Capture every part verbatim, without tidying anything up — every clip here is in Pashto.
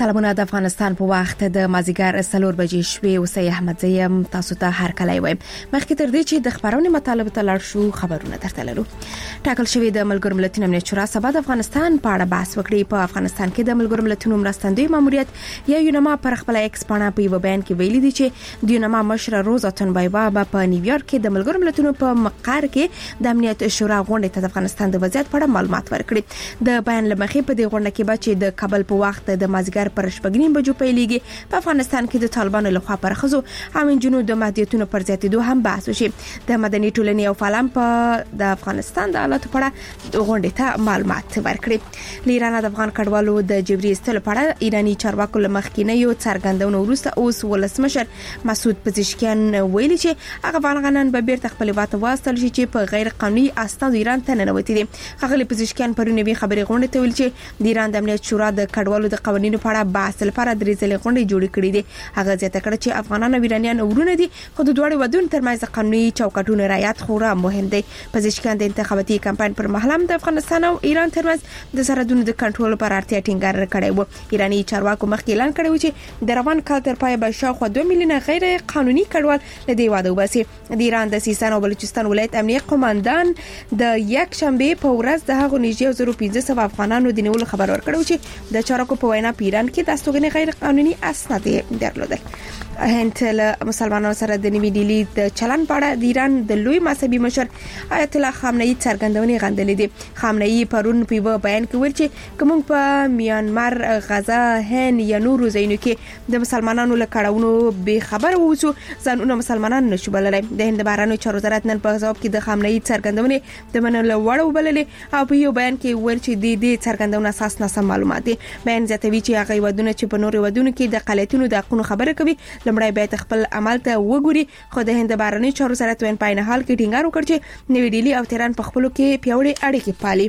سلامونه د افغانستان په وخت د مازیګر سلور بجې شوي اوسې احمد زیم تاسو ته هر کله وایم مخکې تر دې چې د خبرونې مطالب ته لاړ شو خبرونه درته لرو. ټاکل شوی د ملګرو ملتونو امنیت شورا سبا د افغانستان په اړه بحث وکړي. په افغانستان کې د ملګرو ملتونو مرستندوی ماموریت یا یونما پر خپل ایکس پاڼه په یو بیان کې ویلي دي چې د یونما مشر روزا تنبایبا په نیویارک کې د ملګرو ملتونو په مقر کې د امنیت شورا غونډې ته د افغانستان د وضعیت په اړه معلومات ورکړي. د بیان لمخې په دې غونډه کې به چې د کابل په وخت د مازیګر پر شپږنیم بجو پیلېږي په افغانستان کې د طالبانو لخوا پر خزو او جنونو د محدودیتونو پر زیاتېدو هم بحث وشي. د مدني ټولنې او فعالان په د افغانستان د حالاتو په اړه غونډې ته معلومات ورکړي. ایران د افغان کډوالو د جبري استلو په اړه ایرانی چارواکو لمخکینیو څرګندونو وروسته اوس ولسمشر مسعود پزشکیان ویلي چې هغه افغانان به بیرته خپل واته واستل شي چې په غیر قانوني اسناد ایران ته ننوتي دي. هغه پزشکیان پرونی خبري غونډه ته ویل چې د ایران د امنیت شورا د کډوالو د قوانینو په اړه بحث لپاره درې ځلې غونډې جوړې کړې دي. هغه زیاته کړ چې افغانان او ایرانیان ورونه دي خو د دوه ودونو ترمنځ قانوني چوکاټونو رعایت خورا مهم دی. پزشکان د انتخاباتي کمپاین پر مهال هم د افغانستان او ایران ترمنځ د سرحدونو د کنټرول پر اړتیا ټینګار کړی و. ایرانی چارواکو مخکې اعلان کړی و چې د روان کال تر پای به شاوخوا دوه میلیونه غیر قانوني کډوال له دې واده وباسي. د ایران د سیستان او بلوچستان ولایت امنیت قوماندان د یک شنبه په ورځ د هغو نږدې زر پنځه سوه افغانانو د نیولو خبر ورکړ چې د چارواکو په وینا په ایران کې د استوګنې غیر قانوني اسناد درلودل. هند له مسلمانانو سره د نیوی ډیلی د چلن په اړه د ایران د لوی مذهبي مشر آیت الله خامنه‌ای څرګندونې غندلې دي. خامنه‌ای پرون په یو بیان کې ویل چې کوم په میانمار، غزا، هند یا نورو ځایونو کې د مسلمانانو له کړهونو به خبر ووسو ځانونه مسلمانان نشو بللای. د هند بهرنیو چارو وزارت نن په ځواب کې د خامنه‌ای څرګندونې د منلو وړ وبللې او په یو بیان کې ویل چې د دې څرګندونه اساس نه سم معلومات دي. بیان زیاتوي چې هغه ودونه چې په نورو ودونو کې د قلیتونو د حقونو خبره کوي لمړی باید خپل عمل ته وګوري. خو د هند بهرنیو چارو وزارت وین پاین حال کې ټینګار وکړ چې نوی ډیلی او تهران په خپلو کې پیوړې اړیکې پالي.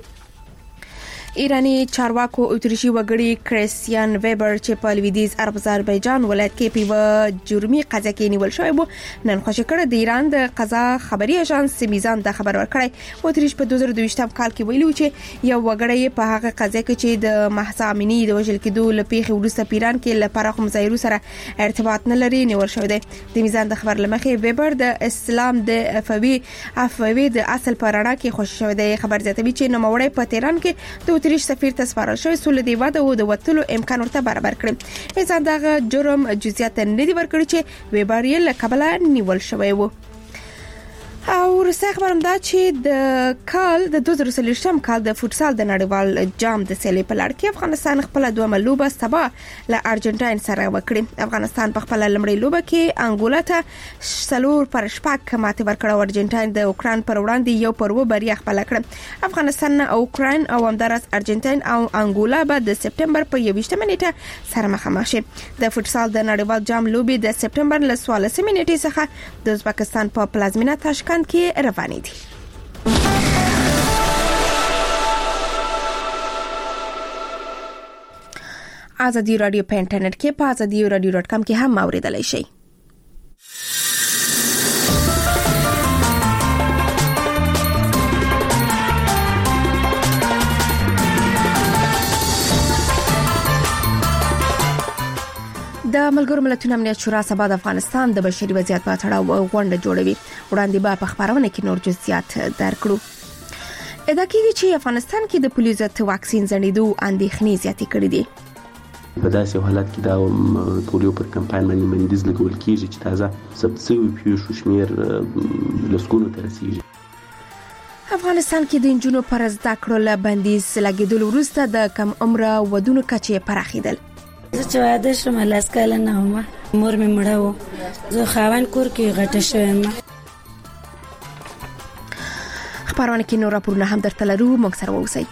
ایرانی چارواکو اتریشي وګړي کریستیان ویبر چې په لویدیز آذربایجان ولایت کې په جرمي قضیه کې نیول شوی و نن خوشی کړ. د ایران د قضا خبري اژانس میزان د خبر ورکړی. اتریش په دوه زره دویشتم کال کې ویلو چې یو وګړی په هغه قضیه کې چې د محسا امینی د وژل کېدو لپاره وروسته پیران کې لپاره خو مظاهرو سره ارتباط نه لري نیول شوی دی. د میزان د خبر لمخې ویبر د اسلام د افوی افوی د اصل په رڼا کې خوشی شوی دی. خبر زیاتوي چې نوموړی په تهران کې د اتریش سفیر ته سپارل شوی سول دی واده او د وټلو امکان ورته برابر کړی. میزان دغه جرم جزئیات نه دی ورکړي چې ویبر یې له کبله نیول شوی و. او رسې خبرم دا چې د کال د دوه زره څلوېښتم کال د فوتسال د نړیوال جام د سیالۍ په لړ کې افغانستان خپل دوه لوبه سبا له ارجنټاین سره وکړي. افغانستان په خپل لمړی لوبه کې انګولا ته سلور پر شپږ ماته ورکړه او ارجنټاین د اوکران پر وړاندې یو پر و بریا خپل کړ. افغانستان او اوکران او همدارس ارجنټاین او انګولا به د سپټمبر په یوویشتمه نیټه سره مخامخ شي. د فوتسال د نړیوال جام لوبې د سپټمبر ل څوارلسمې نیټې څخه د ازبکستان په پلازمینه تاشکند کې روانې دي. آزادي رادیو په انټرنیټ کې په آزادي رادیو ډاټ کام کې هم اوریدلای شئ. د ملګرو ملتونو امنیت شورا سبا د افغانستان د بشري وضعیت په اړه غونډه جوړوي. وړاندې به په خبرونه کې نور جزئیات درکړو. ادعا کیږي چې افغانستان کې د پولیو ضد واکسین زنیدو اندېښنې زیاتې کړې دي. په داسې حالت کې دا پولیو پر کمپاین باندې بندیز لګول کیږي چې تازه ثبت شوي پیښو شمېر لسګونو ته رسیږي. افغانستان کې د نجونو پر زده کړو له بندیز لګیدلو وروسته د کم عمره ودونو کچې پراخېدل. زه چې واده شوم لاس کاله نه وم، مور مې مړه وه، زه خاوند کور کې غټه شوم. خبرونه کې نور راپورونه هم درته لرو، موږ سره اوسئ.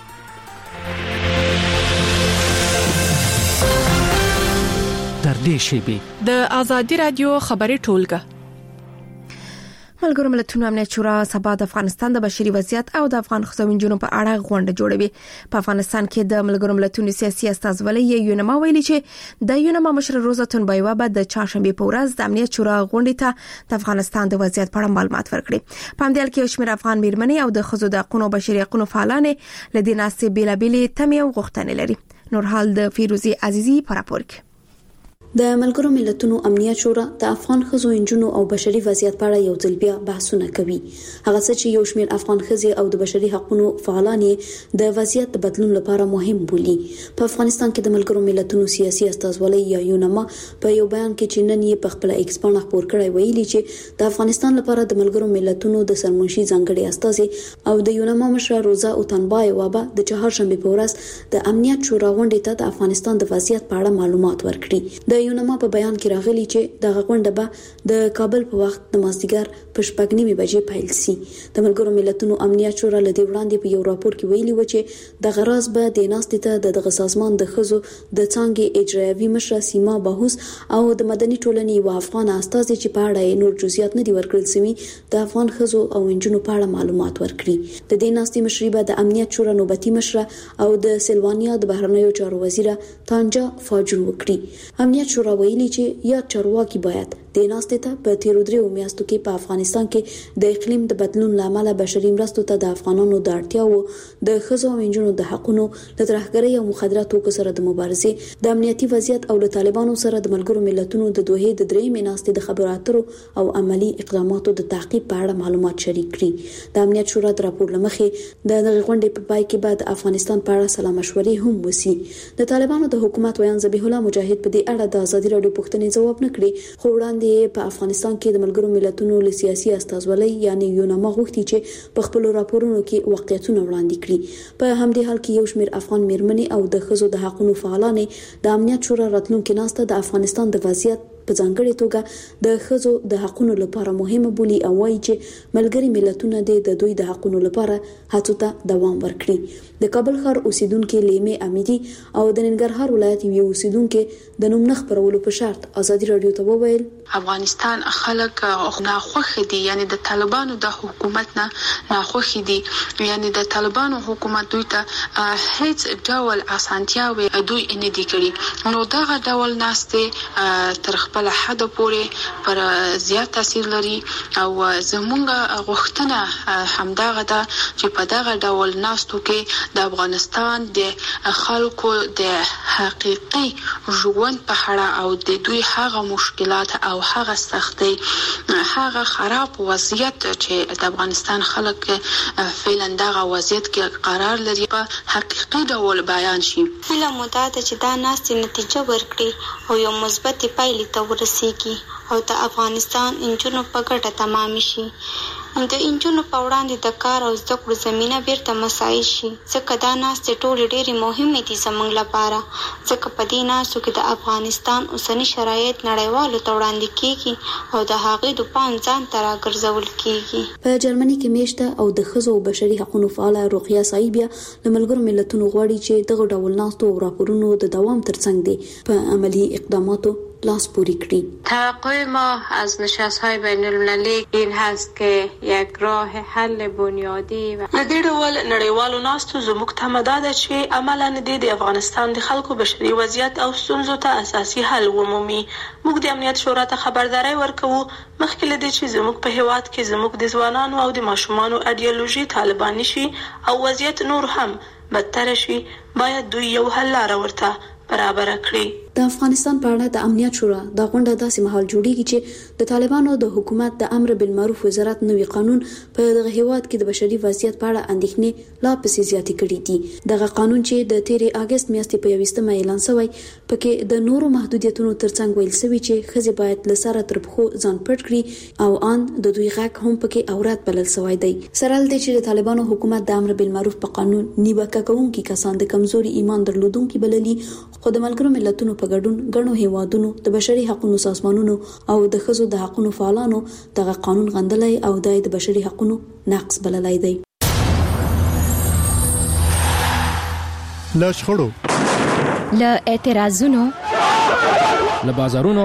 تر دې شیبې د آزادي رادیو خبري ټولګه. ملګرو ملتونو امنیت شورا سبا د افغانستان د بشري وضعیت او د افغان ښځو په اړه غونډه جوړوي. په افغانستان کې د ملګرو ملتونو سیاسي استازولۍ یونما ویلي چې د یونما مشر روزا تنبایبا به د چهارشنبه په ورځ د امنیت شورا غونډې ته د افغانستان د وضعیت په اړه معلومات ورکړي. په همدې حال کې شمېر افغان میرمنې او د ښځو د حقوقو بشري حقوقو فعالان له دې ناستې بیلابېلې تمې او غوښتنې لري. نورحال د فیروزی عزیزی په راپور کې. د ملګرو ملتونو امنیت شورا د افغان ښځو انجونو او بشري وضعیت په اړه یو ځل بیا بحثونه کوي. هغه څه چې یو شمېر افغان ښځې او د بشري حقوقو فعالان د وضعیت د بدلون لپاره مهم بولي. په افغانستان کې د ملګرو ملتونو سیاسي استازولۍ یا یونما په یو بیان کې چې نن یې په خپل ایکس باندې خبر کړی ویلي چې د افغانستان لپاره د ملګرو ملتونو د سرمنشي ځانګړي استازي او د یونما مشر روزا اوتانبای وابا د چهارشنبه په ورځ د امنیت شورا غونډې ته د افغانستان د وضعیت په اړه معلومات ورکړي. د یونما په بیان کې راغلي چې د غونډه به د کابل په وخت د مازدیګر په شپږ نیمې بجې پیل شي. د ملګرو ملتونو امنیت شورا لدی وړاندې په یو راپور کې ویلي و چې د غراز به د ناستې ته د سازمان د خزو د څنګه اجرایوي مشر سیما باهوس او د مدني ټولنې او افغان استازي چې په اړه نور جزئیات نه دي ورکړل سوي د افغان خزو او انجونو په اړه معلومات ورکړي. د دې ناستې مشري به د امنیت شورا نوبتي مشر او د سلوانیا د بهرنیو چارو وزیر تانجا فاجر وکړي. امنیت شورا ویلي چې یا چارواکي باید د ناستې ته په تیرو دریو میاشتو کې په افغانستان کې د اقلیم د بدلون لامل بشري مرستو ته د افغانانو د اړتیاو د ښځو او نجونو د حقونو د ترهګرۍ او مخدراتو سره د مبارزې د امنیتي وضعیت او د طالبانو سره د ملګرو ملتونو د دوه د درې میاشتې د خبرو اترو او عملی اقداماتو د تعقیب په اړه معلومات شریک کړي. د امنیت شورا د راپور لمخې د غونډې په پای کې بعد افغانستان په اړه سلا مشورې هم وسی. د طالبانو د حکومت ویان ذبیح الله مجاهد په دې اړه د ازادي راډیو پوښتنې جواب نه کړي، خو وړاندې په افغانستان کې د ملګرو ملتونو له سیاسي استازولۍ یعنی یونما غوښتي چې په خپل راپورونو کې واقعیتونه وړاندې کړي. په همدې حال کې یو شمېر افغان میرمنې او د ښځو د حقوقو فعالان د امنیت شورا راتلونکي ناسته د افغانستان د وضعیت په ځانګړي توګه د ښځو د حقوقو لپاره مهمه بولي او وایي چې ملګري ملتونه د دوی د حقوقو لپاره هڅو ته دوام ورکړي. د کابل ښار اوسیدونکو لیمه امیدي او د ننګرهار ولایت یو اوسیدونکو د نوم نخ پرولو په شرط ازادي راډیو ته وویل افغانستان خلک ناخوښ دي، یعنی د طالبانو د حکومت نه ناخوښ دي، یعنی د طالبانو حکومت دوی ته هیڅ ډول اسانتیاوي دوی نه دي کړی. نو دغه ډول ناسته تر خپل حد پورې پر زیات تاثیر لري او زمونږ غوښتنه همدغه ده چې په دغه ډول ناستو کې د افغانستان د خلکو د حقيقي ژوند په اړه او د دوی هغه مشکلات او هغه سختي هغه خراب وضعیت چې د افغانستان خلک فعلا دغه وضعیت کې قرار لري په حقيقي ډول بیان شي. هله مدته چې دا ناستې نتیجه ورکړي او یو مثبت پایلې ته ورسیږي او د افغانستان انجونو په ګټه تمام شي. د انجونو په وړاندې د کار او زده کړو زمينه بیرته مساعد شي، ځکه دا ناستې ټولې ډېرې مهمې دي زموږ لپاره، ځکه په دې ناستو کې د افغانستان اوسنی شرایط نړیوالو ته وړاندې کیږي او د هغې د پام ځان ته راګرځول کیږي. په جرمني کې میشته او د ښځو او بشري حقوقو فعاله رقیه صایبیا د ملګرو ملتونو غواړي چې دغه ډول ناستو او راپورونو د دوام ترڅنګ دي په عملی اقداماتو لاس پوری کړي. توقع ما از نشست‌های بین‌المللی این هست که یک راه حل بنیادی و لدې ډول نړیوالو ناستو زموږ تمه ده چې عملاً د افغانستان د خلکو بشري وضعیت او ستونزو ته اساسي حل ومومي. موږ د امنیت شورا ته خبرداري ورکوو مخکې له دې چې زموږ په هیواد کې زموږ د ځوانانو او د ماشومانو ایډیالوژي طالباني شي او وضعیت نور هم بدتر شي، باید دوی یو حل لاره ورته برابر کړي. د افغانستان په اړه د امنیت شورا د غونډه داسې مهال جوړیږي چې د طالبانو د حکومت د امر بالمعروف وزارت نوي قانون په دغه هیواد کې د بشري وضعیت په اړه اندېښنې لا پسې زیاتې کړې دي. دغه قانون چې د تیرې اگست میاشتې په یوویشتمه اعلان شوی پکې د نورو محدودیتونو ترڅنګ ویل شوی چې ښځې باید له سره تر پخو ځان پټ کړي او ان د دوی غږ هم پکې اورات بلل شوی دی. سره ل دې چې د طالبانو حکومت د امر بالمعروف په قانون نیوکه کوونکي کسان د کمزوري ایمان درلودونکي بللي، خو د ملګرو ملتونو په ګډون غنو هیوادونو د بشري حقوقو سازمانونو او د ښځو د حقوقو فعالانو دغه قانون غندلای او د بشري حقوقو نقض بللای دی. له شخړو، له اعتراضونو، له بازارونو،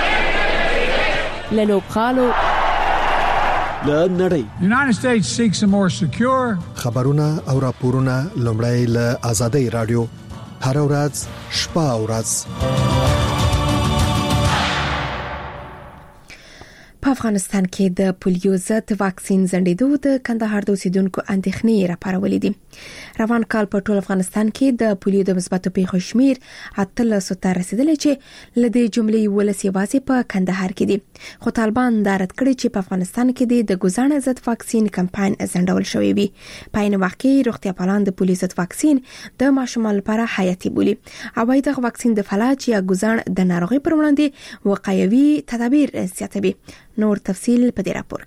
له لوبخالو، له نړۍ United States seeks a more secure خبرونه او راپورونه لومړی له آزادۍ رادیو هر ورځ شپه او ورځ. په په افغانستان کې د پولیو ضد واکسین زندیدو د کندهار د اوسیدونکو اندېښنې راپارولې دي. روان کال په ټول افغانستان کې د پولیو د مثبتو پیښو شمیر اتلس ته رسیدلی چې لدې جملې ولس یوازې په کندهار کې دي. خو طالبان دا رد کړی چې په افغانستان کې د ګوزانه ضد واکسین کمپاین زندول شوی وي. په عین وخت کې روغتیا پالان د پولیو ضد واکسین د ماشومانو لپاره حیاتي بولي او وايي د واکسین د فلج یا ګوزان د ناروغي پر وړاندې وقایوي تدابیر زیاتوي. نور تفصیل په دې راپور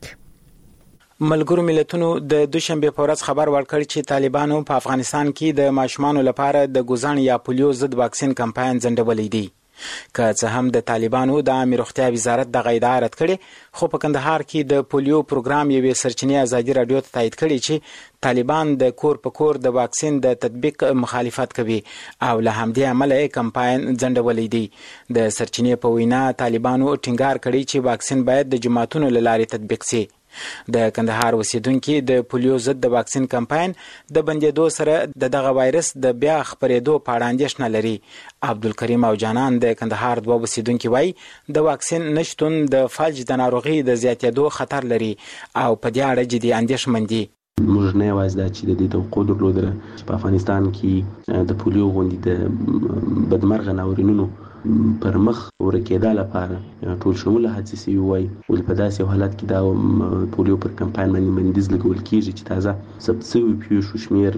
کې. ملګرو ملتونو د دوشنبه په ورځ خبر ورکړ چې طالبانو په افغانستان کې د ماشومانو لپاره د ګوزان یا پولیو ضد واکسین کمپاین زندولې دي. که څه هم د طالبانو د عامه روغتیا وزارت د غیدا رد کړي، خو په کندهار کې د پولیو پروګرام یوې سرچینې ازادي رادیو ته تایید کړي چې طالبان د کور په کور د واکسین د تطبیق مخالفت کوي او له همدې امله کمپاین زندولې دي. د سرچینې په وینا طالبانو ټینګار کړي چې واکسین باید د جماعتونو له لارې تطبیق شي. د کندهار اوسیدونکو د پولیو ضد د واکسین کمپاین د بندیدو سره د دغه وایرس د بیا خپرېدو په اړه اندېښنه لري. عبدالکریم او جانان د کندهار دوه اوسیدونکو وایي د واکسین نشتون د فلج د ناروغي د زیاتېدو خطر لري او په دې اړه جدي اندېښمن دي. موږ نه یوازې دا چې د دې توقع درلودله چې په افغانستان کې د پولیو غوندې د بدمرغه ناورینونو پر مخ ورکېدا لپاره ټول شموله هڅې سوي وای، ولې په داسې حالت کې دا پولیو پر کمپاین باندې بندیز لګول کېږي چې تازه ثبت شوي پیښو شمېر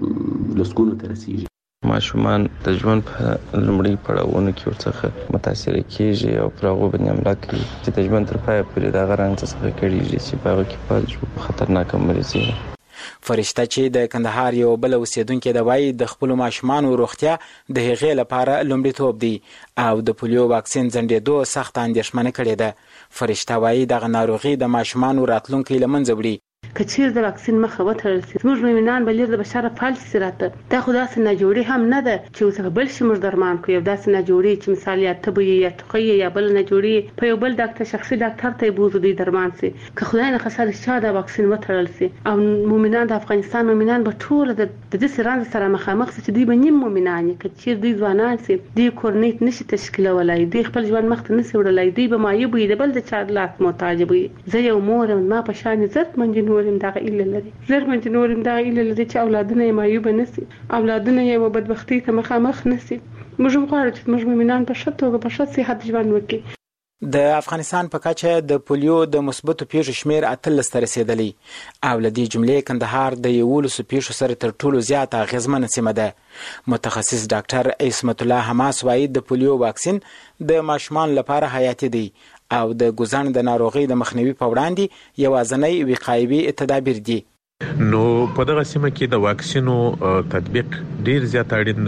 لسګونو ته رسېږي. ماشومان د ژوند په لومړي پړاوونو کې ورڅخه متاثر کېږي او پر هغو باندې حمله کوي چې د ژوند تر پایه پورې د هغه رنګ څخه کړېږي چې په هغه کې په خطرناکه مرضي. فرشته چې د کندهار یو بل اوسیدونکو د وایي د خپل ماشومان روغتیا د هغې لپاره لومړیتوب دی او د پولیو واکسین زندیدو سخت اندېښمنه کړې ده. فرشته وایي دغه ناروغي د ماشومان راتلونکي له منځه وړي. کچیر د واکسین مخه وتړل شي زموږ میمنان بلیر د بشاره فعال شي راته دا خو داسې نه جوړي هم نه ده چې اوسه بل شي موږ درمان کوي. داسې نه جوړي چې مثال یا تبي یا ټوخی یا بل نه جوړي په یو بل ډاکټر شخصي ډاکټر ته بوزو دي درمان شي. که خدای نه خسر شي دا واکسین وتړل شي او مومنان د افغانستان مومنان به ټول د دې سران سره مخامخ شي. دوی به نیم مومنان کچیر دوی ځوانان شي دوی کورنیت نشي تشکیلولای دوی خپل ژوند مخ ته نشي وړلای دوی به مایوب وي د بل د چا لاس محتاج وي. زه یو مور ما په شان عزت منجنور دغه ایله لري زر منځ نورم دغه ایله لري چې اولادونه یې مایوب نشي اولادونه یې بدبختی ته مخامخ نشي. موږ غواړو چې موږ مومنان په ښه توګه په ښه صحت ژوند وکړي. د افغانستان په کچه د پولیو د مثبتو پیښو شمیر اتلس ته رسیدلی او له دې جملې کندهار د یولسو پیښو سره تر ټولو زیاته اغېزمنه سیمه ده. متخصص ډاکټر عصمت الله حماس وایي د پولیو واکسین د ماشومان لپاره حیاتي دی او د ګوزان د ناروغي د مخنیوي په وړاندې یوازینی وقایوي تدابیر دي. نو په دغه سیمه کې د واکسینو تطبیق ډیر زیات اړین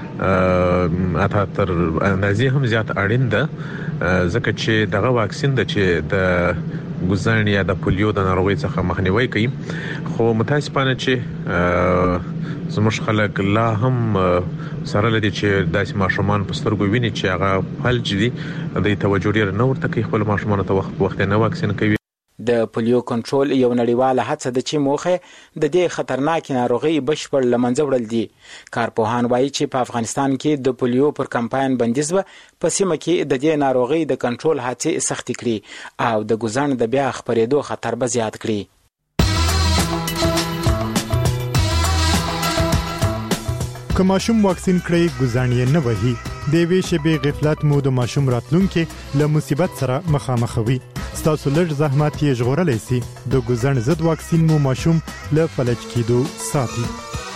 ده، اته تر اندازې هم زیات اړین ده ځکه چې دغه واکسین د چې د ګوزان یا د پولیو د ناروغي څخه مخنیوي کوي. خو متاسفانه چې زموږ خلک لا هم سره لدی چې داسې ماشومان په سترګو ویني چې هغه فلج دي د توجه لري نه ورته کوي خپل ماشومان ته وخت وخت نه واکسین کوي. د پولیو کنټرول یو نړیواله هڅه ده چې موخه د دې خطرناک ناروغي بشپړ لمنځه وړل دي. کارپوهان وایي چې په افغانستان کې د پولیو پر کمپاین بندیز به په سیمه کې د دې ناروغي د کنټرول هڅې سخت کړي او د ګوزان د بیا خپرېدو خطر به زیات کړي. که ماشوم واکسین کړی ګوزان یې نه وهي د وی شبي غفلت مو د ماشوم راتلونکي له مصیبت سره مخامخوي. ستاسو لږ زحمت یې ژغورلی سي. د ګوزن ضد واکسین مو ماشوم له فلج کېدو ساتي.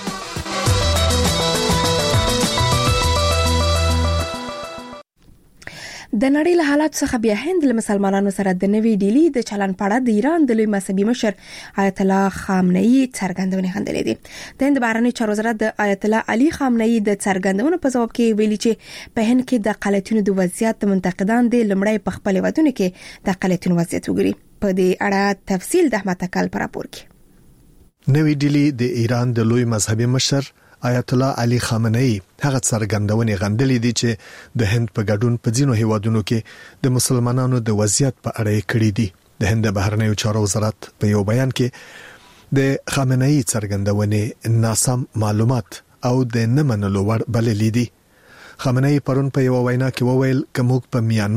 د نړۍ له حالات څخه بیا هند له مسلمانانو سره د نوې ډیلی د چلن پاړه د ایران د لوی مذهبي مشر آیت الله خامنه‌ای څرګندونه غندلې دي. د هند بهرنی چارو وزارت د آیت الله علي خامنه‌ای د څرګندونو په جواب کې ویلي چې په هند کې د قلتونو د وضعیت منتقدان د لمړی په خپل ودونه کې د قلتونو وضعیت وګوري. په دې اړه تفصیل د احمد تکل پر راپور کې. نوې ډیلی د ایران د لوی مذهبي مشر آیت الله علي خامنه‌ای هغه څرګندونې غندلې دي چې د هند په ګډون په ځینو هیوادونو کې د مسلمانانو د وضعیت په اړه کړي دي. د هند بهرنیو چارو وزارت په یو بیان کې د خامنه‌ای څرګندونې ناسم معلومات او د نه منلو وړ بللې دي. خامنه‌ای پرون په یو وینا کې وویل چې موږ په میانمار،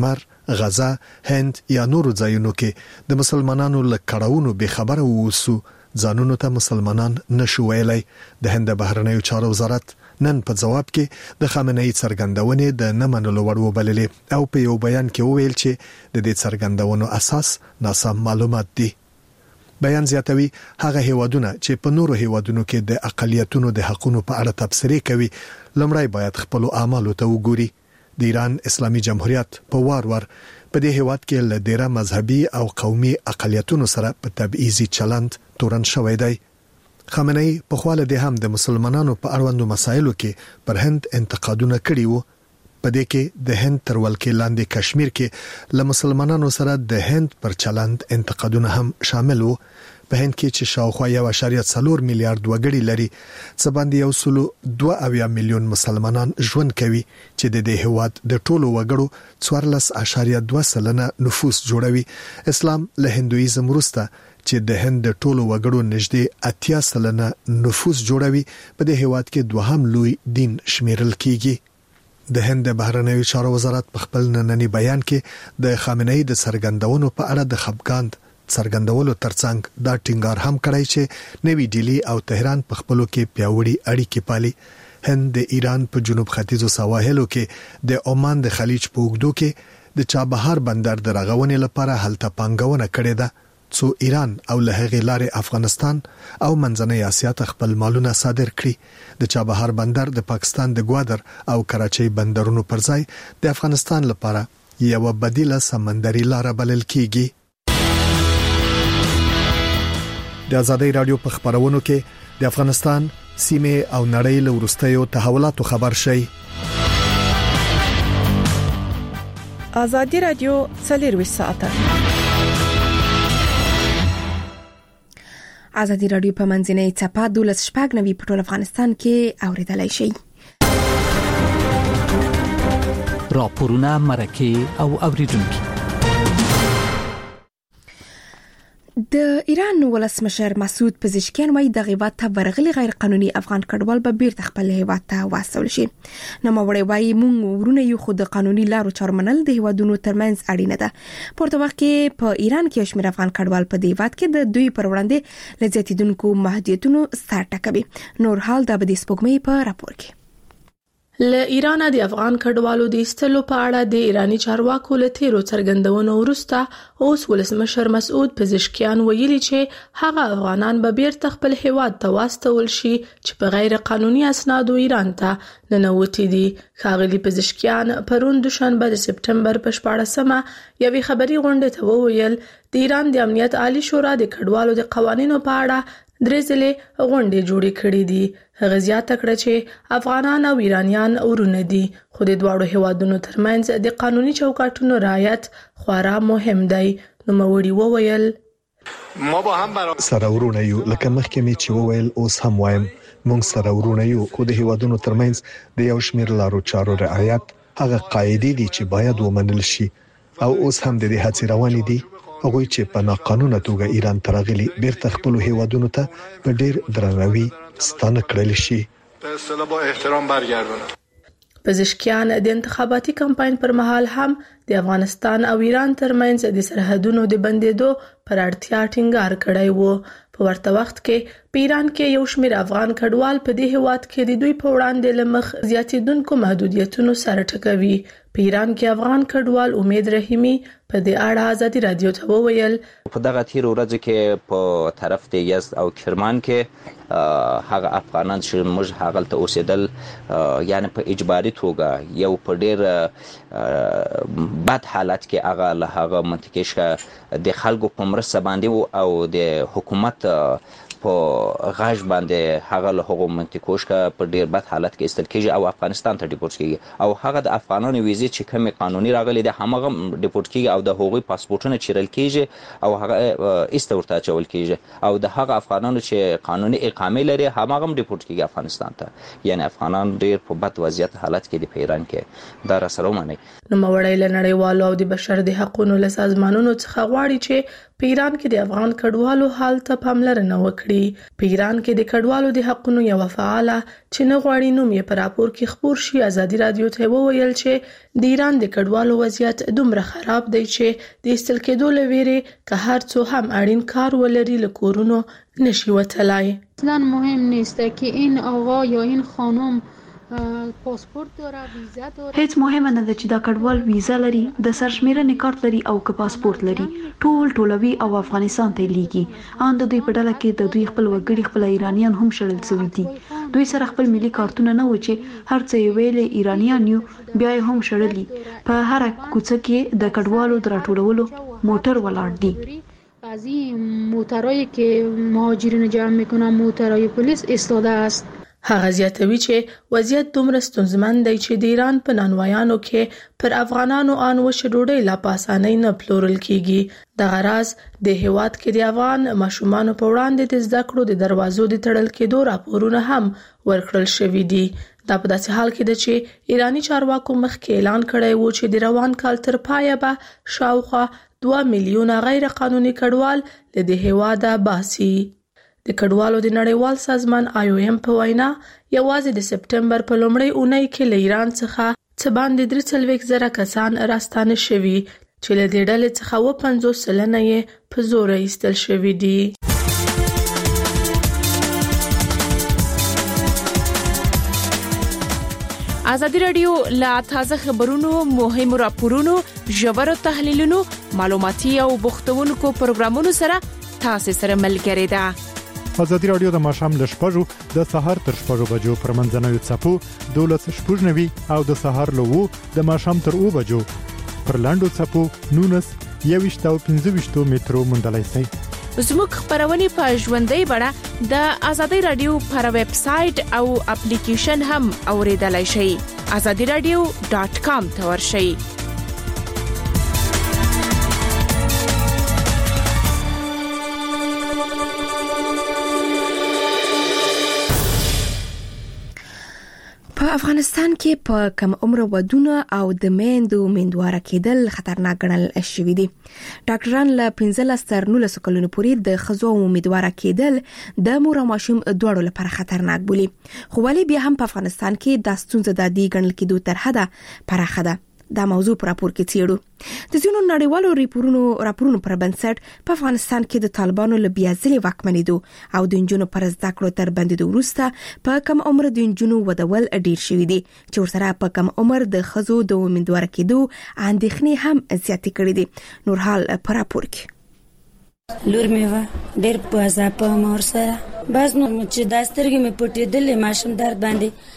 غزا، هند یا نورو ځایونو کې د مسلمانانو له کړهونو به خبره ووسو ځانونو ته مسلمانان نشو ویلای. د هند بهرنیو چارو وزارت نن په جواب کې د خامنه‌ای څرګندونې د نه منلو وړ وبللې او په یو بیان کې وویل چې د دې څرګندونو اساس ناسم معلومات دي. بیان زیاتوي هغه هیوادونه چې په نورو هیوادونو کې د اقلیتونو د حقوقو په اړه تبصره کوي لمړی باید خپل اعمالو ته وګوري. د ایران اسلامي جمهوریت په وار وار په دې هیواد کې له ډیره مذهبي او قومي اقلیتونو سره په تبعیضي چلند تورن شوی دی. خامنه‌ای په خواله د هم د مسلمانانو په اړوندو مسایلو کې پر هند انتقادونه کړي وو. په دې کې د هند تر ولکې لاندې کشمیر کې له مسلمانانو سره د هند پر چلند انتقادونه هم شامل وو. په هند کې چې شاوخوا یو اشاریه څلور میلیارډ وګړي لري څه باندې یو سلو دوه اویا میلیون مسلمانان ژوند کوي چې د دې هواد د ټولو وګړو څوارلس اشاریه دوه سلنه نفوس جوړوي. اسلام له هندویزم وروسته چې د هند د ټولو وګړو نږدې اتیا سلنه نفوس جوړوي په دې هواد کې دوهم لوی دین شمیرل کیږي. د هند بهرنیو چارو وزارت په خپل نننی بیان کې د خامنه‌ای د څرګندونو په اړه د خپګاند څرګندولو ترڅنګ دا ټینګار هم کړی چې نوی ډیلی او تهران په خپلو کې پیاوړي اړیکې پالي. هند د ایران په جنوب ختیځو سواحلو کې د عمان د خلیج په اوږدو کې د چابهار بندر د رغونې لپاره هلته پانګونه کړې ده څو ایران او له هغې لارې افغانستان او منځنۍ اسیا ته خپل مالونه صادر کړي. د چابهار بندر د پاکستان د ګوادر او کراچۍ بندرونو پر ځای د افغانستان لپاره یو بدیله سمندري لار بلل کیږي. د آزادۍ رادیو په خبرونو کې د افغانستان سیمه او نړۍ له وروستیو تحولاتو خبر شي. آزادۍ رادیو څلور ساعته آزادۍ رادیو په منځنۍ چپه دولس شپږ نوي په ټول افغانستان کې اوریدلای شي. راپورونه مرکه او اوریدونکو. د ایران ولسمشر مسعود پزشکیان وايي د غیبت ته ورغلي غیر قانوني افغان کډوال به بیرته خپل هیواد ته واستول شي. نو موري وايي مونږ ورونه یو خود قانوني لارو چارمنل د هیوادونو ترمنځ اړینه ده. پورته وخت کې په ایران کې شمیر افغان کډوال په دی هیواد کې د دوی پر وړاندې لزیاتیدونکو محدودیتونو سر ټکوي. نور حال د بدی سپوږمۍ په راپور کې له ایران د افغان کډوالو د ایستلو په اړه د ایرانی چارواکو له تیرو څرګندونو وروسته اوس ولسمشر مسعود پزشکیان ویلي چې هغه افغانان به بیرته خپل هیواد ته واستول شي چې په غیر قانوني اسنادو ایران ته ننوتي دي. ښاغلي پزشکیان پرون دوشنبه د سپټمبر په شپاړسمه یوې خبري غونډې ته وویل د ایران د امنیت عالی شورا د کډوالو د قوانینو په اړه درې ځلې غونډې جوړې کړې دي. هغه زیاته کړه چې افغانان او ایرانیان ورونه دي خو د دواړو هیوادونو ترمنځ د قانوني چوکاټونو رعایت خورا مهم دی. نو موري وویل ما با هم برابر سره ورونه یو لکه مخکې می چې وویل اوس هم وایم موږ سره ورونه یو خو د هیوادونو ترمنځ د یو شمیر لارو چارو رعایت هغه قاعده دي چې باید ومنل شي او اوس هم د دې هڅې روانې دي. هغه چې په ناقانونه توګه ایران ترغلي بیرته خپل هیوادونو ته په ډیر درناوي ستانه کړل شي. په اصطلاح با احترام برگردونه. پزشکیان د انتخاباتي کمپاین پر مهال هم د افغانستان او ایران ترمنځ د سرحدونو د بندیدو پر اړتیا ټینګار کړی وو. په ورته وخت کې په ایران کې یو شمېر افغان کډوال په دې هیواد کې د دوی په وړاندې لمخ زیاتیدونکو محدودیتونو سره ټکوي. په ایران کې افغان کډوال امید رحیمی په دې اړه آزادۍ رادیو ته وویل په دغه تیر ورځ کې په طرف د یزد او کرمان کې هغه افغانان چې موږ هغه ته اوسېدل یعنی په اجباري توګه یو په ډیر بد حالت کې هغه له هغه منطقې څخه د خلکو په مرسته باندې او د حکومت په غاښ باندې هغه له هغو منطقو څخه په ډیر بد حالت کې ایستل کېږي او افغانستان ته ډیپورټ کېږي او هغه د افغانانو ویزې چې کومې قانوني راغلي دي همغه ډیپورټ کېږي او د هغوی پاسپورټونه چیرل کېږي او هغه ایسته ورته اچول کېږي او د هغه افغانانو چې قانوني اقامې لري همغه هم ډیپورټ کېږي افغانستان ته. یعنی افغانان ډیر په بد وضعیت حالت کې دي په ایران کې. دا را سره ومنئ. نوموړی له نړیوالو او د بشر د حقوقو له سازمانونو څخه غواړي چې په ایران کې د افغان کډوالو حال ته پاملرنه وکړي. په ایران کې د کډوالو د حقوقو یو فعال چې نه غواړي نوم یې په راپور کې خبر شي ازادي رادیو ته وویل چې د ایران د کډوالو وضعیت دومره خراب دی چې د استل کېدو لويري که هر څو هم اړین کار ولري لکورونو نشي وتلای. اصلا مهم نیست که این آقا یا این خانم پاسپورت داره ویزا داره. هیڅ مهمه نه ده چې دا کډوال ویزا لري د سرشمیرنې کارت لري او که پاسپورت لري. ټول ټولوي او افغانستان ته لیږي. ان د دوی په ډله کې د دوی خپل وګړي خپل ایرانیان هم شړل شوي دي. دوی سره خپل ملي کارتونه نه و چې هر څه یې ویلې ایرانیان یو بیا هم شړلي. په هر کوڅه کې د کډوالو درټولولو موټر ولاړ دي. از این موترایی که مهاجرین جمع میکنن موترای پلیس ایستاده است. هغه زیاتوي چې وضعیت دومره ستونزمن دی چې د ایران په نانوایانو کې پر افغانانو ان وش ډوډۍ لا پاسانه نه پلورل کیږي. د غراز د هیواد کې د افغان ماشومان په وړاندې د زده کړو د دروازو د تړل کېدو راپورونه هم ورکړل شوې دي. دا په داسې حال کې ده چې ایرانی چارواکو مخکې اعلان کړی و چې د روان کال تر پایه به شاوخوا دوه میلیونه غیر قانوني کډوال له دې هیواده باسي. د کډوالو د نړیوال سازمان آی او ایم په وینا یوازې د سپټمبر په لومړۍ اونۍ کې له ایران څخه څه باندې درې څلوېښت زره کسان راستانه شوي چې له دې ډلې څخه اووه پنځوس سلنه یې په زور ایستل شوي دي. ازادي رادیو لا تازه خبرونو مهمو راپورونو ژورو تحلیلونو معلوماتي او بوختونکو پروګرامونو سره تاسو سره ملګری ده. ازادي رادیو د ماښام ل شپږو د سهار تر شپږو بجو پر منځنوي څپو دولس شپږ نوي او د سهار له وو د ماښام تر اوو بجو پر لاندو څپو نونس یويشت او پنځه ویشت مترو مونډلای شي. زموږ خبرونه په ژوندۍ بڼه د ازادي رادیو پر ویب سټ او اپلیکیشن هم اوریدلای شئ. azadi radio dot com ته ورشئ. په افغانستان کې په کم عمر ودونه او د میندو میندواره کېدل خطرناک ګڼل شوي دي. ډاکټران له پنځلس تر نولس کلونو پورې د ښځو میندواره کېدل د مور او ماشوم دواړو لپاره خطرناک بولي. خو ولې بیا هم په افغانستان کې دا ستونزه د دې ګڼل کېدو تر حده پراخه ده. دا موضوع پر راپور کې څېړو. د ځینو نړیوالو ریپورونو راپورونو پر بنسټ په افغانستان کې د طالبانو له بیا ځلې واکمنېدو او د نجونو پر زده کړو تر بندېدو وروسته په کم عمر د نجونو ودول ډېر شوي دي چې ورسره په کم عمر د ښځو د امیندواره کېدو اندېښنې هم زیاتې کړې دي. نور حال پر راپور کې لور مې و ډېر په عذاب مور سره باز نو چې دا سترګې مې پټېدلې ماشوم درد باندې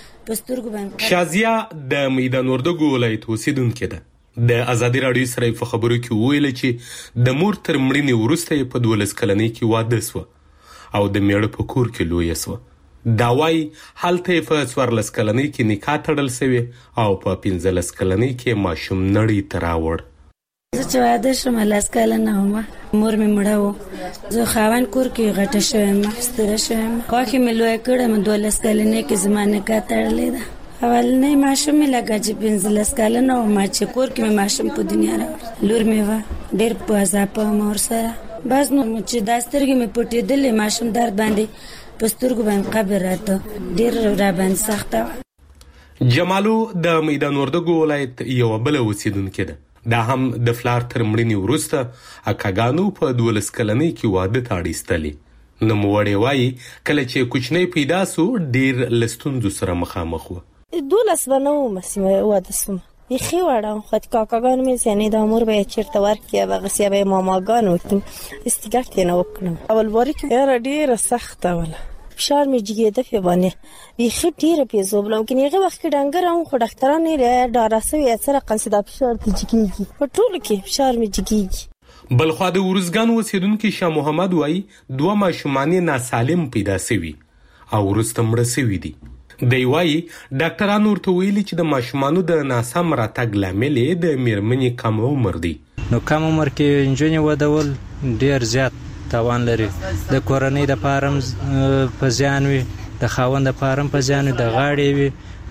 شازیا د میدان وردګو ولایت اوسیدونکې ده. د ازادي رادیو سره په خبرو کې ویل چې د مور تر مړینې وروسته په دولس کلنۍ کې واده سو او د میړه په کور کې لوی سو. دا وايي حالته په څوارلس کلنۍ کې نکاح تړل شوی او په پنځلس کلنۍ کې ماشوم نړۍ ته راوړ. زه چې واده شوم لاس کاله نه وم مور مې مړه و. زه خاوند کور کې غټه شوم ستړی شوم خواخې مې لوی کړم دولس کلنۍ کې زما نکاح تړلې ده. اولنې ماشوم مې لګا چې پنځلس کاله نه وم چې کور کې مې ماشوم په دنیا راوړ. لور مې و ډېر په عذاب مور سره باز نو چې دا سترګې مې پټېدلې ماشوم درد باندې په سترګو باندې قبر راته ډېر را باندې سخته و. جمالو د میدان وردګو ولایت یو بل اوسیدونکې ده. دا هم د فلار تر مړینې وروسته اکاګانو په دولس کلنۍ کې واده ته اړیستلې. نوموړی وایي کله چې کوچنی پیدا سو ډېر له ستونزو سره مخامخ و. دولس به نه وم چې واده سوم بیخي وړه خو کاکاګان مې یعنې د امور به چیرته ورکړي هغسې به یې ماماګان وکړم استګاټ یې نه وکړم. اول واري کې یاره ډېره سخته وله فشار مې جګېده پې باندې بیخي ډېره پې زوبلم که هغه وخت کې ډنګره وم خو ډاکټران یې ډاره سوي څه رقم چې دا فشار دې جګېږي په ټولو کې فشار مې جګېږي. بلخوا د ورزګان اوسیدونکي شاه محمد وایي دوه ماشومان یې ناسالم پیدا سوي او وروسته مړه سوي دي. دی وایي ډاکټران ورته ویلي چې د ماشومانو د ناسم راتګ لامل یې د میرمنې کم عمر دی. نو کم عمر کې نجونې ودول ډېر زیات تاوان لري. د کورنۍ د پارم په ځان وي د خاوند د پارم په ځان وي د غاړې وي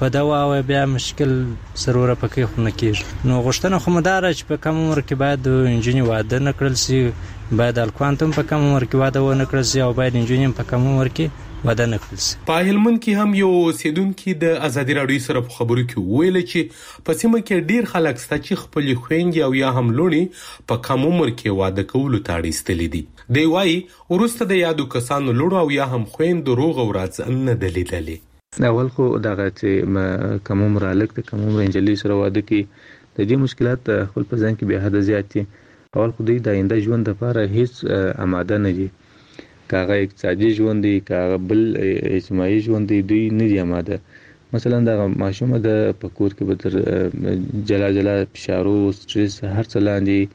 په دوا او بیا مشکل سروره پکې خو نه کېږي. نو غوښتنه خو مدار چې په کم عمر کې باید د انجینر واده نه کړل سي، باید الکوانتم په کم عمر کې واده و نه کړل سي او باید انجینر په کم عمر کې واده نه کړل سي. په هلمند کې هم یو اوسیدونکو د ازادي راډیو سره په خبرو کې ویل چې په سیمه کې ډیر خلک ستا چې خپل خويندې او یا هم لونی په کم عمر کې واده کولو ته اړستلې دي. دی وايي ورسته د یادو کسانو لونو او یا هم خويند روغ او راز نه دلیدلې. اول خو دغه چې کوم عمر الک ته کوم عمر انجلي سره واده کی د دې مشکلات خپل په ځان کې به حد زیات دي. اول خو د آینده ژوند لپاره هیڅ آماده نه دي، کاغه اقتصادي ژوند دی، کاغه بل اجتماعي ژوند دی، دوی نه دي آماده. مثلا د ماشوم د پکور کې به تر جلا جلا فشارو سټرس هر څه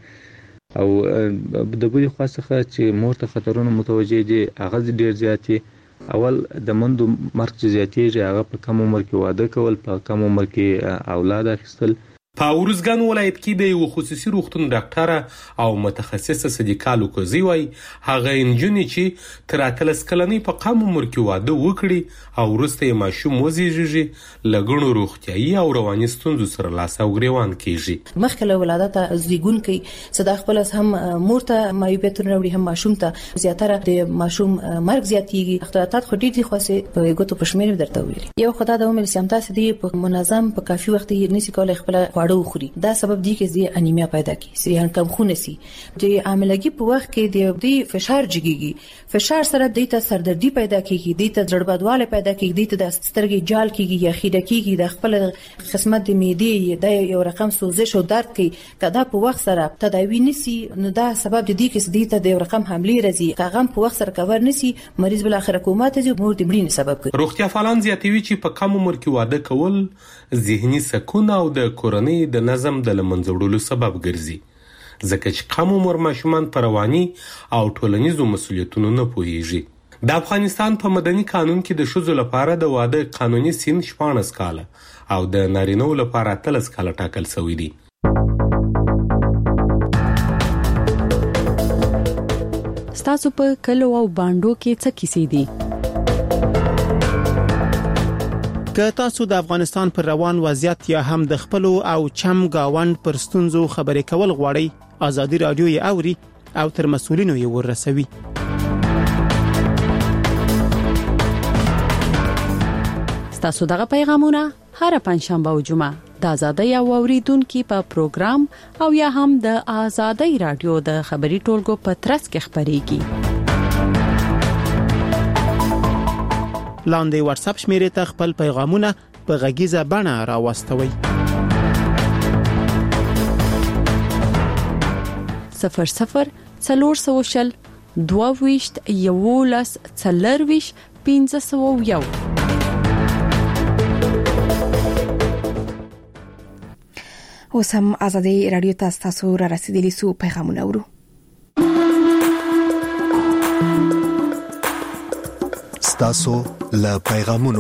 لاندې او د بوی خاصه چې مور ته خطرونه متوجه دي هغه ډیر زیات دي. اول د مندو مرګ زیاتېږي، هغه په کم عمر کې واده کول، په کم عمر کې اولاد اخیستل. په ورزګان ولایت کې د یو خصوصي روغتون ډاکټره او متخصصه صدیقه لوکوزی وای هغه انجونی چې تر اتلس کلنۍ په کم عمر کې واده وکړي او وروسته یې ماشوم وزیږي لګونو روغتیايي او رواني ستونزو سره لاس او ګریوان کیږي. مخکې له ولادت زیږون کې صدا خپل هم مور ته مایوبیتونه وړي هم ماشوم ته زیاتره د ماشوم مرګ زیاتېږي. اختلالات خو ډېر دي خو په ګوتو په شمیر درته ویلي. یو خدای د عمر سیمتا سدي په منظم په کافي وخت یې نسی کولای خپل وخوري. دا سبب دی چې زی انیمیا پیدا کی سریان کم خون سي د عاملګي په وخت کې د فشار جګيږي، فشار سره د ته سردردي پیدا کیږي، د ته زړبادواله پیدا کیږي، د ته سترګې جال کیږي یا خیره کیږي، د خپل قسمت د معدې د یو رقم سوزش او درد کوي. کدا په وخت سره تداوی نسی نو دا سبب دی چې د ته د یو رقم حمله راځي، کاغم په وخت سره کور نسی مریض بل اخر کومات زی مور د مړینې سبب کوي. روغتیا فعالان زیاتوي چې په کم عمر کې واده کول ذهني سکون او د کورنۍ د نظم د لمنځوړلو سبب ګرځي، ځکه چې کم عمر ماشومان پر رواني او ټولنیزو مسولیتونو نه پوهیږي. د افغانستان په مدني قانون کې د ښځو لپاره د واده قانوني سن شپاړس کاله او د نارینه‌و لپاره اتلس کاله ټاکل شوی دی. ستاسو په کلو او باندو کې څه کیسې دي؟ که تاسو د افغانستان پر روان وضعیت یا هم د خپل او چم گاوند پر ستونزو خبرې کول غواړئ، ازادي رادیو یې اوري او تر مسؤلینو یې ورسوي. ستاسو دغه پیغامونه هر پنځشنبه او جمعه د ازادي او اوریدونکو په پروګرام او یا هم د ازادي رادیو د خبري ټولګو په ترڅ کې خبريږي. لاندې واتس اپ شمیرې ته خپل پیغامونه په غږیزه بڼه راوستوئ. صفر صفر څلور سوشل دوه ویشت یولس څلرویش پنځه سوه یو. اوس هم ازادي رادیو ته تاسو را رسیدلی سو پیغامونه ورو. تاسو له پیغامونو.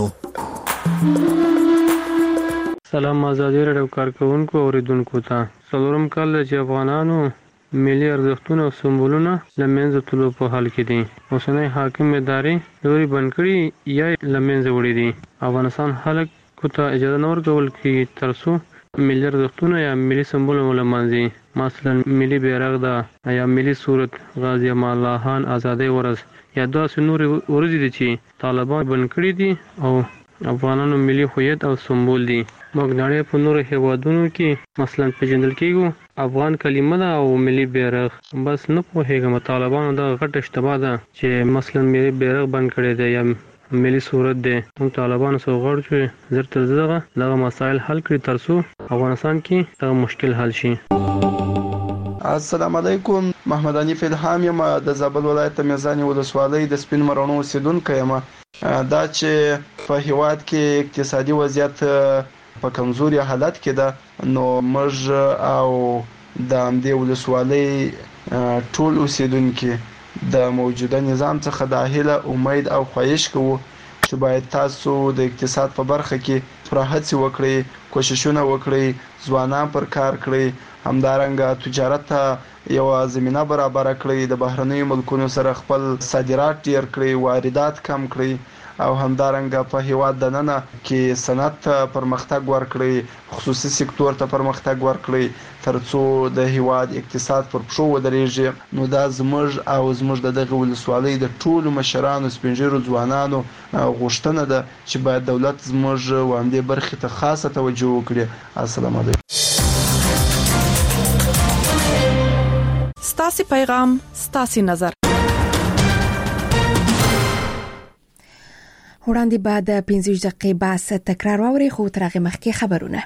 سلام ازادي رادیو کارکونکو اوریدونکو ته. څلورم کال چې افغانانو ملي ارزښتونه او سمبولونه لمنځه تلو په حال کې دي. اوسنۍ حاکم ادارې لوري بند کړي یا لمنځه وړي دي. افغانستان خلکو ته اجازه نه ورکول کیږي ترڅو ملي ارزښتونه یا ملي سمبولونه ولمانځي. مثلا ملي بیرغ ده یا ملي صورت غازی امان الله خان آزادۍ ورځ یا داسې نور ورځې دي چې طالبان بند کړي دي او افغانانو ملي هویت او سمبول دي. موږ نړۍ په نورو هیوادونو کې مثلا پیژندل کېږو افغان کلمه ده او ملي بیرغ. بس نه پوهېږم طالبانو دا غټ اشتباه ده چې مثلا ملي بیرغ بند کړی دی یا ملي صورت دی. موږ طالبانو سره غواړو چې زر تر زره دغه مسایل حل کړي ترڅو افغانستان کې دغه مشکل حل شي. السلام علیکم، محمد حنیف الهام یم د زابل ولایت میزانی ولسوالۍ د سپین مرونو اوسیدونکی یم. دا چې په هیواد کې اقتصادي وضعیت په کمزوري حالت کې ده نو موږ او د همدې ولسوالۍ ټول اوسیدونکي د موجوده نظام څخه د هیله امید او خواهش کوو چې باید تاسو د اقتصاد په برخه کې پوره هڅې وکړئ، کوششونه وکړئ، ځوانان پر کار کړئ، همدارنګه تجارت ته یو زمينه برابر کړئ، د بهرنیو ملکونو سره خپل صادرات ډیر کړئ، واردات کم کړئ او همدارنګه په هیواد دننه کې صنعت پرمختګ ورکړي، خصوصي سکتور ته پرمختګ ورکړي ترڅو د هیواد اقتصاد پر پښو ودرېږي. نو دا زموږ او زموږ د دغه ولسوالۍ د ټولو مشرانو سپینږیرو ځوانانو غوښتنه ده چې باید دولت زموږ وړاندې برخې ته خاصه توجه وکړي. السلام علیکم. ستاسو پیغام ستاسو نظر. وړاندې بعد پنځه دقیقې بس تکرار واوري خو تر هغه مخکې خبرونه.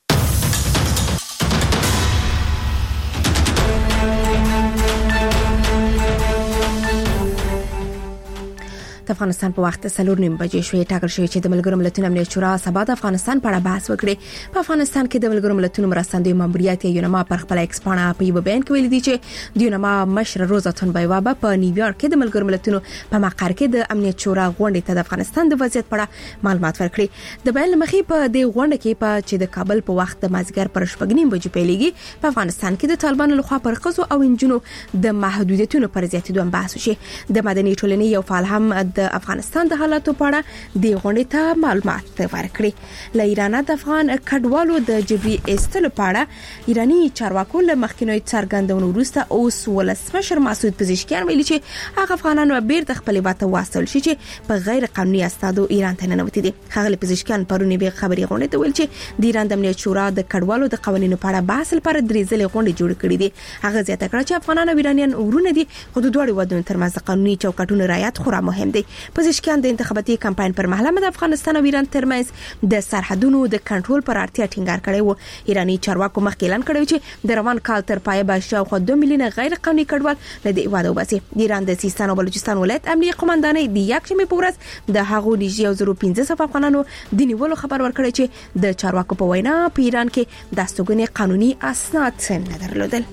د افغانستان په وخت سلور نیم بجې شوې ټاکل شوې چې د ملګرو ملتونو امنیت شورا سبا د افغانستان په اړه بحث وکړي. په افغانستان کې د ملګرو ملتونو مرستندوی ماموریت یونما پر خپل ایکسپانا په یو بیان کې ویلي دي چې د یونما مشر روزا تونبایوا په نیویارک کې د ملګرو ملتونو په مقر کې د امنیت شورا غونډې ته د افغانستان د وضعیت په اړه معلومات ورکړي. د بیان مخې په دې غونډه کې په چې د کابل په وخت د مازیګر پر شپږ نیم بجې پیلېږي په افغانستان کې د طالبانو لخوا پر ښځو او انجونو د محدودیتونو پر زیاتېدو بحث وشي. د مدني ټولنې یو فعال هم د افغانستان د حالاتو په اړه د غونډې ته معلومات ورکړي. له ایران د افغان کډوالو د جبري ایستلو په اړه ایرانی چارواکو له مخکینوي څرګندونو وروسته اوس ولسمشر مسعود پزشکیان ویلي چې هغه افغانانو بیرته خپل وطن واستول شي چې په غیر قانوني اسنادو ایران ته ننوتي دي. هغه پزشکیان پرونی به خبري غونډې ته ویل چې د ایران د امنیت شورا د کډوالو د قوانینو په اړه بحث لپاره درې ځلې غونډې جوړ کړې دي. هغه زیاته کړه چې افغانان او ایرانیان ورونه دي خو د دوه ودونو ترمنځ قانوني چوکاټونو رعایت خورا مهم دي. پزشکیان د انتخاباتي کمپاین پر مهال د افغانستان او ایران ترمنځ د سرحدونو د کنټرول پر اړتیا ټینګار کړی و. ایرانی چارواکو مخکې اعلان کړی چې د روان کال تر پایه به شاوخوا دوه میلیونه غیر قانوني کډوال له دې هیواده وباسي. د ایران د سیستان او بلوچستان ولایت امنیه قومندانۍ د یکشنبه په ورځ د هغو نږدې یو زره پنځه سوه افغانانو د نیولو خبر ورکړی چې د چارواکو په وینا په ایران کې د استوګنې قانوني اسناد نه درلودل.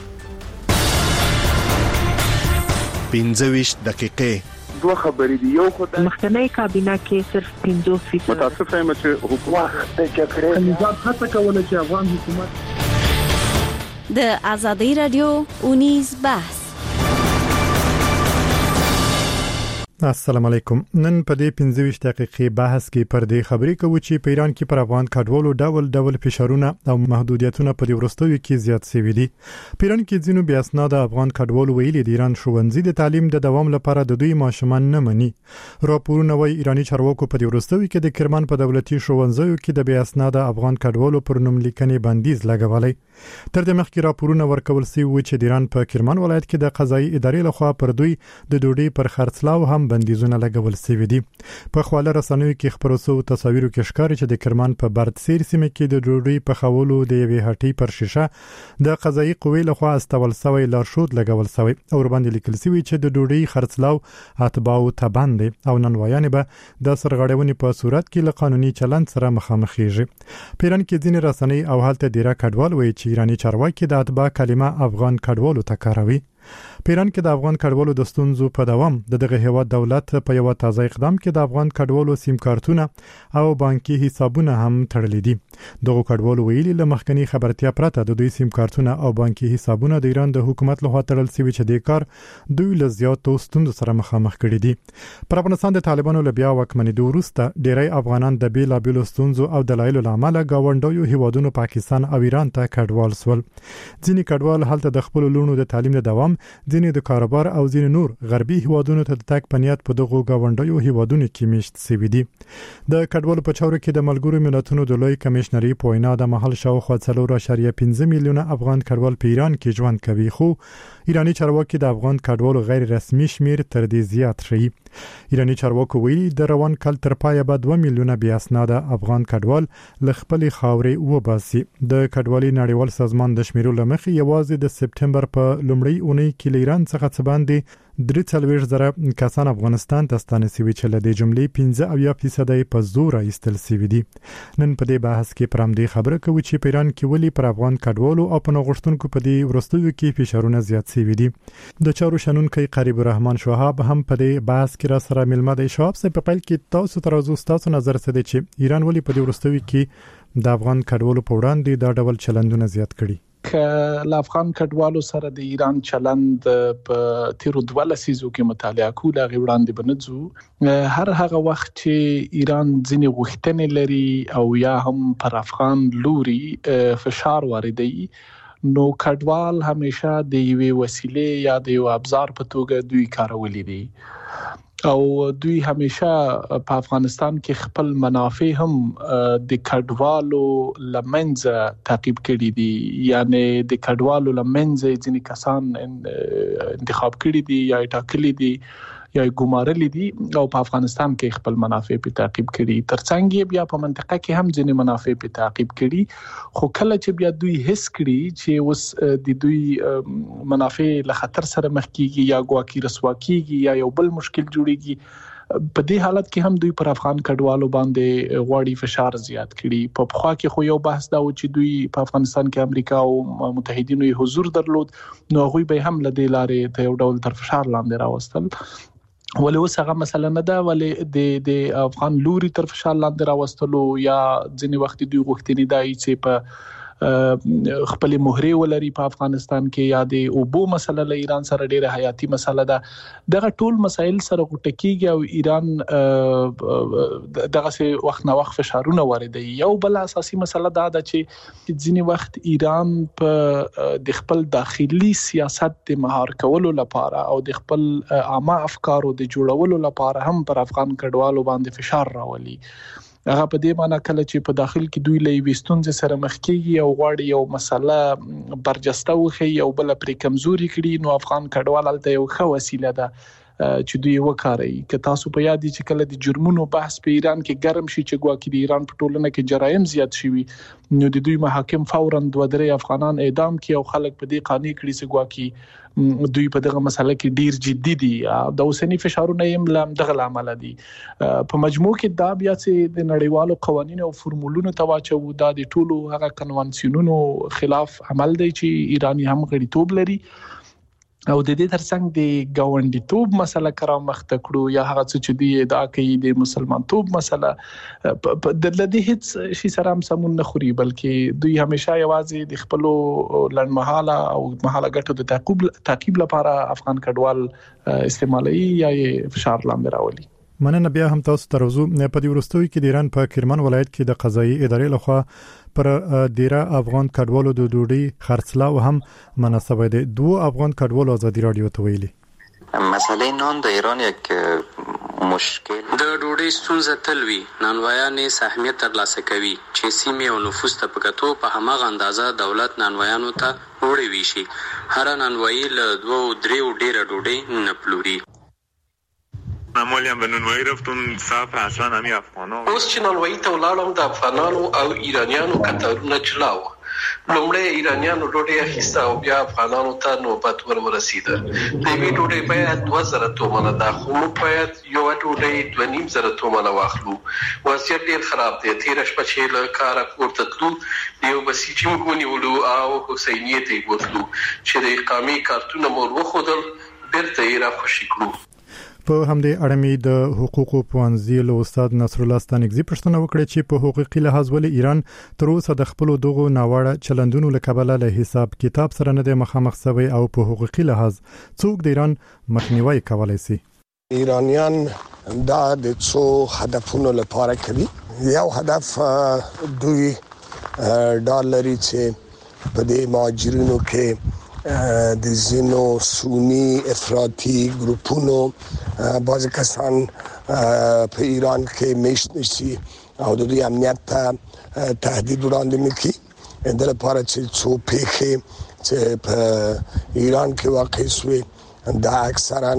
پنځه ویشت دقیقې دوه خبرې دي. یو خدای مخکنی کابینه کې صرف پنځه فیصد متاسف یم چې حکومت د جګړې نظام هڅه کوله چې افغان حکومت د ازادي رادیو اونیز بحث. السلام علیکم. نن په دې پنځه ویشت دقیقې بحث کې پر دې خبرې کوو چې په ایران کې پر افغان کډوالو ډول ډول فشارونه او محدودیتونه په دې وروستیو کې زیات شوي دي. په ایران کې ځینو بیا اسناد افغان کډوالو ویلي د ایران ښوونځي د تعلیم د دوام لپاره د دوی ماشومان نه مني. راپورونه وايي ایرانی چارواکو په دې وروستیو کې د کرمان په دولتي ښوونځیو کې د بیا اسناد افغان کډوالو پر نوم لیکنې بندیز لګولای. تر دې مخکې راپورونه ورکول شوي و چې د ایران په کرمان ولایت کې د قضایي ادارې لخوا پر دوی د ډوډۍ پر خرڅلاو هم بندیزونه لګول شوي دي. په خواله رسنیو کې خبرو شوو تصاویرو کې ښکاري چې د کرمان په بردسیر سیمه کې د ډوډۍ په خولو د یوې هټۍ پر شیشه د قضایي قوې لخوا استول شوی لارښود لګول شوی او ورباندې لیکل شوی چې د ډوډۍ خرڅلاو اتباعو ته بند دي او ننوایان به د سرغړونې په صورت کې له قانوني چلند سره مخامخ کیږي. په ایران کې ځینې رسنۍ او هلته ډیره کډوال وایي چې ایرانی چارواکي د اتباع کلمه افغان کډوالو ته کاروي. په ایران کې د افغان کډوالو د ستونزو په دوام د دغه هیواد دولت په یو تازه اقدام کې د افغان کډوالو سیم کارتونه او بانکي حسابونه هم تړلي دي. دغه کډوالو ویلي له مخکنی خبرتیا پرته د دوی سیم کارتونه او بانکي حسابونه د ایران د حکومت لخوا تړل شوي چې د کار دوی له زیاتو ستونزو سره مخامخ کړي دي. پر افغانستان د طالبانو له بیا واکمنېدو وروسته ډیری افغانان د بیلابیلو ستونزو او دلایلو له امله ګاونډیو هیوادونو پاکستان او ایران ته کډوال سول. ځینې کډوال هلته د خپل لونو د تعلیم د دوام ځینې د کاروبار او ځینې نور غربي هیوادونو ته د تګ په نیت په دغو ګاونډیو هیوادونو کې میشت شوي دي. د کډوالو په چارو کې د ملګرو ملتونو د لوی کمشنري په وینا د مهال شاوخوا څلور اعشاریه پنځه میلیونه افغان کډوال په ایران کې ژوند کوي خو ایرانی چارواکي د افغان کډوالو غیر رسمي شمیر تر دې زیات شي. ایرانی چارواکو ویلي د روان کال تر پایه به دوه میلیونه بیا اسناد افغان کډوال له خپل خاورې وباسي. د کډوالي نړیوال سازمان د شمیرو لمخې یوازې د سپټمبر په لومړۍ اونۍ کې له ایران څخه څه باندې درې څلوېښت زره کسان افغانستان ته ستانه شوي چې له دې جملې پنځه اویا فیصد یې په زور ایستل شوي دي. نن په دې بحث کې پر همدې خبره کوو چې په ایران کې ولې پر افغان کډوالو او په نوښتونکو په دې وروستیو کې فشارونه زیات شوي دي. د چارو شنونکی قریب الرحمن شوهاب هم په دې بحث کې را سره ملمه دی. شوهاب صاحب په پیل کې تاسو ته راځو تاسو نظر څه دی چې ایران ولې په دې وروستیو کې د افغان کډوالو په وړاندې دا ډول چلندونه زیات کړي؟ ک ل افغان کډوالو سره د ایران چلند په تیرو دوه لسیزو کې مطالعه کوله غي وړاندې بنځو هر هغه وخت چې ایران ځینې غوښتنې لري او یا هم پر افغان لوري فشار واردوي نو کډوال همیشه د یوې وسیلې یا د یو ابزار په توګه دوی کارولې دي او دوی همیشه په افغانستان کې خپل منافع هم د کډوالو لمنځه تعقیب کړي دي یعنی د کډوالو لمنځه ځینې کسان انتخاب کړي دي یا ټاکلي دي یا ګمارلي دي او په افغانستان کې خپل منافع په تعقیب کړي ترڅنګ بیا په منطقه کې هم ځینې منافع په تعقیب کړي خو کله چې بیا دوی هیڅ کړي چې اوس د دوی منافع له خطر سره مخ کیږي یا ګواکې رسوا کیږي یا یو بل مشکل جوړیږي په دې حالت کې هم دوی پر افغان کډوالو باندې غواړي فشار زیات کړي په خوا کې خو یو بحث دا و چې دوی په افغانستان کې امریکا او متحدینو یې حضور درلود نو غوي به هم لدې لارې ته یو ډول تر فشار لاندې راوستل ولې اوس هغه مسله نه ده ولې د د افغان لوري تر فشار لاندې راوستلو یا ځینې وخت دوی غوښتنې دای چې په خپل مهره ولري په افغانستان کې یا د اوبو مسله له ایران سره ډیره حیاتي مسله ده دغه ټول مسایل سره غټکیږي او ایران دغه سه وخت نه وخت فشارونه واردوي یو بل اساسي مسله دا ده چې ځینې وخت ایران په د خپل داخلي سیاست د مهار کولو لپاره او د خپل عامه افکارو د جوړولو لپاره هم پر افغان کډوالو باندې فشار راولي هغه په دې معنی کله چې په داخل کې دوی له وستونځ سره مخ کیږي او غواړي یو مسله برجسته وخی او بل پرې کمزوري کړي نو افغان کډوال الته یو ښه وسیله ده چې دوی وکړي که تاسو په یاد دي چې کله د جرمونو بحث په ایران کې ګرم شي چې ګواکې د ایران په ټولنه کې جرایم زیات شي نو د دوی محاکم فورا دوه درې افغانان اعدام کړي او خلک په دې قانوني کړي چې ګواکې دوی په دغه مسله کې ډیر جدي دي د اوسنی فشارونه هم لام دغه عمل دي په مجموع کې دا بیا چې د نړیوالو قوانینو او فرمولونو تواچو دا د ټولو هغه کنوانسیونونو خلاف عمل دی چې ایرانی هم غړیتوب لري او د دې ترڅنګ د ګاونډیتوب مسله کرام مخته کړو یا هغه چې دی ادعا کوي د مسلمانتوب مسله د لدی هیڅ شي سره هم سمون نه خوري بلکې دوی همیشه یوازې د خپل لړمحاله او محاله ګټو د تعقیب تعقیب لپاره افغان کډوال استعمالي یا فشار لاندې راولي مننه بیا هم تاسو تروزو په دې ورستوي کې د ایران په کرمان ولایت کې د قضایي ادارې لخوا پر ډیره افغان کډوالو د ډوډۍ خرڅلاو هم مناسبه ده دوه افغان کډوالو ازادي رادیو ته ویلي مسئله نان د ایران یک مشکل د ډوډۍ ستونزه تلوي نانوایانې سهمیت ترلاسه کوي چې سیمه او نفوس ته پکاتو په همغه اندازه دولت نانوایانو ته وړي ویشي هر نانوایي له دوه درې ډیره ډوډۍ نه پلوري معمولا به نانوایی رفتم صاف اصلا همین افغانا اوس چې نانوایی ته ولاړم د افغانانو او ایرانیانو کتارونه چلاو لومړی ایرانیانو ډوډۍ اخیسته او بیا افغانانو ته نوبت ور ورسیده د دې ډوډۍ باید دوه زره تومنه ده خو موږ باید یو ډوډۍ دوه نیم زره تومنه واخلو وضعیت ډیر خراب دی تیر شپه چې له کاره کور ته تلو یو بسیجي موږ ونیولو او حسینیه ته یې بوتلو چې د اقامې کارتونه مور وښودل بیرته یې راخوشي کړو په همدې اړه مې د حقوقو پوهنځي له استاد نصر الله ستانکزي پوښتنه وکړه چې په حقوقي لحاظ ولې ایران تر اوسه د خپل دغه ناوړه چلندونو له کبله له حساب کتاب سره نه د مخامخ شوی او په حقوقي لحاظ څوک د ایران مخنیوي کولای شي ایرانیان دا د څو هدفونو لپاره کوي یو هدف دوی ډالري چې په دې مهاجرینو کې د زینو سونی افراطی ګروپونو بعض کسان په ایران کې میشت نشي او د دوی امنیت ته تهدید وړاندې نکړي د لپاره چې څو پیښې چې په ایران کې واقع شوې دا اکثرا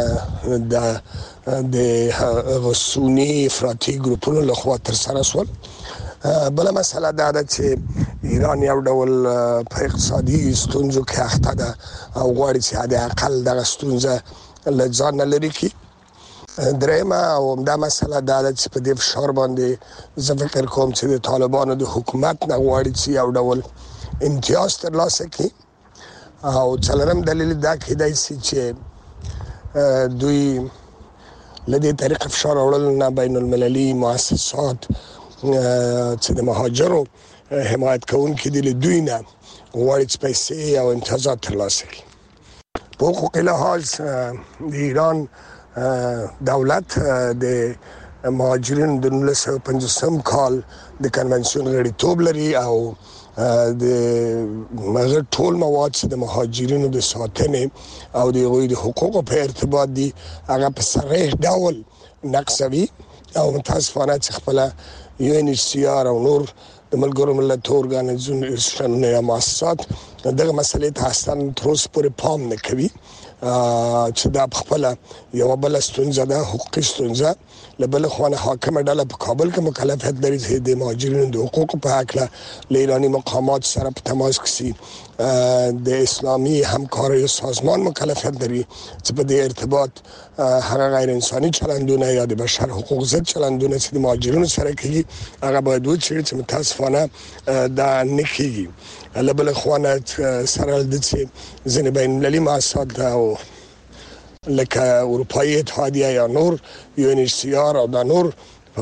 د د سونی افراطی ګروپونو لخوا تر سره شول بل مسله دا ده چې ایران یو ډول په اقتصادي ستونزو کې اخته ده او غواړي چې د اقل د ستونزه له ځان لري کی درېما او دا مسله دا ده چې په دې فشار باندې زه فکر کوم چې د طالبانو د حکومت نه غواړي چې یو ډول امتیاز ترلاسه کړي او څلورم دلیل دا کېدای شي چې دوی لدې طریقه فشار وړل نه بین المللي مؤسسات چې د مهاجرو حمایت کوونکي دي له دوی نه غواړي چې پیسې او امتیازات ترلاسه کړي. په حقوقي لحاظ د ایران دولت د مهاجرینو د نولس سوه پنځوسم کال د کنونسیون غړیتوب لري او د مغه ټول مواد چې د مهاجرینو د ساتنې او د هغوی د حقوقو په ارتباط دي هغه په صریح ډول نقصوي او متاسفانه چې خپل یو ان ایچ سی آر او نور د ملګرو ملتونو ارګانیزیشنونه یا مؤسسات دغه مسلې ته اصلا تر اوسه پورې پام نه کوي چې دا خپل یو بل ستونزه ده، حقوقي ستونزه. لبل خوانه حاکم ډله په کابل کې مکلفیت لري چې د مهاجرینو د حقوقو په اړه له ایرانی مقامات سره په تماس کې سي. د اسلامي همکارۍ سازمان مکلفیت لري چې په دې ارتباط هغه غیر انساني چلندونه یا د بشر حقوق ضد چلندونه چې د مهاجرینو سره کوي هغه باید وڅېړل چې متاسفانه دا نه کیږي. لبل خوانه سره د چې ځینې بین المللي مؤسسات او لکه اروپایي اتحادیه یا نور یو ان ایچ سی آر او دا نور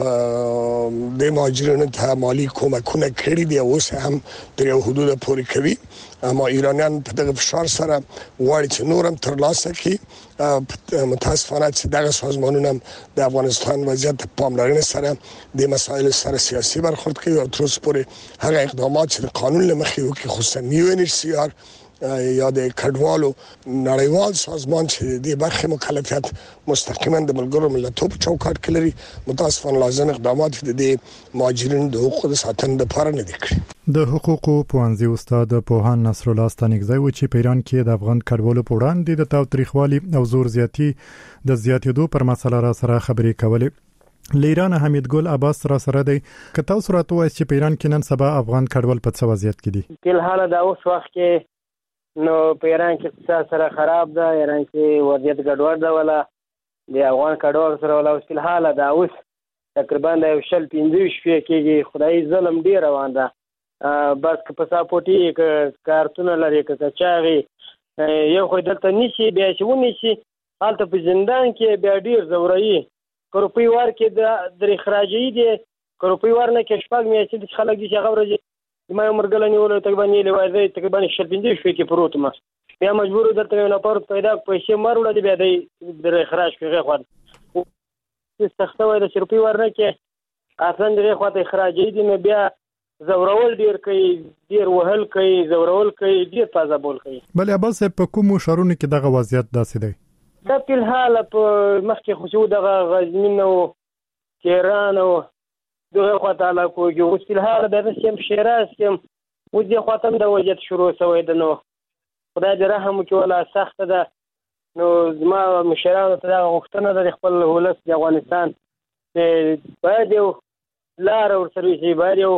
د مهاجرینو ته مالی کومکونه کړي دي او اوس هم تر یو حدود پورې کوي، اما ایرانیان په دغه فشار سره غواړي چې نور هم ترلاسه کړي. متاسفانه چې دغه سازمانونه د افغانستان وضعیت ته پاملرنې سره د مسایلو سره سیاسي برخورد کوي او تر اوسه پورې هغه اقدامات چې د قانون له مخې وکړي، خصوصا یو ان ایچ سی آر یا د کډوالو نړیوال سازمان چې د برخې مکلفیت مستقیما د ملګرو ملتونو په چوکاټ کې لري، متاسفانه لازم اقدامات د مهاجرینو د حقوقو د ساتنې لپاره نه دي کړی. د حقوقو پوهنځي استاد پوهان نصر الله ستانګزی و چې په ایران کې د افغان کډوالو په وړاندې د تاوتریخوالي او زور زیاتی د زیاتېدو پر مسله را سره خبرې کولې. لیران حمید ګل عباس را سره دی. که تاسو راته وایئ چې په ایران کې نن سبا افغان کډوال په څه وضعیت کې دي؟ فلحال دا اوس وخت کې نو په ایران کې اقتصاد سره خراب ده، ایران کې وضعیت ګډوډ ده، ولا د افغان کډوال سره ولا اوس فلحال دا اوس تقریبا د یو شل پنځه شپې کېږي. خدای ظلم ډیر روان ده. بس که پاسپورټي کارتونه لري که چاغي یو خو دلته نشي بیا چې ونیسي هلته په زندان کې بیا ډیر زورایي کروپی وار کې د اخراجي دي کروپی وار نه کې شپږ میاشتې د خلک دي چې هغه ورځ ما عمر ګل نیول تقریبا نیلې وایي تقریبا شل پنځه شپې کې پروت ما بیا مجبور درته نه پروت پیدا پیسې مارول دي بیا د اخراج کې غوړ سخته وای د شروپی وار نه کې اصلا دغه خواته اخراجي دي نو بیا زورول ډیر کوي، ډیر وهل کوي، زورول کوي، ډیر تازه بول کوي. بل عباس په کوم شهرونو کې دغه وضعیت داسې دی؟ دا په حال په مخکې خو دغه غزنین او تهران او دغه خواته لا کوي اوس په حال د سیم شیراز کې و دې خواته د وضعیت شروع شوی ده. نو خدای دې رحم وکړي ولا سخت ده. نو زما مشرانو ته دا غوښتنه ده خپل ولس د افغانستان باید یو لار ورسره شي، باید یو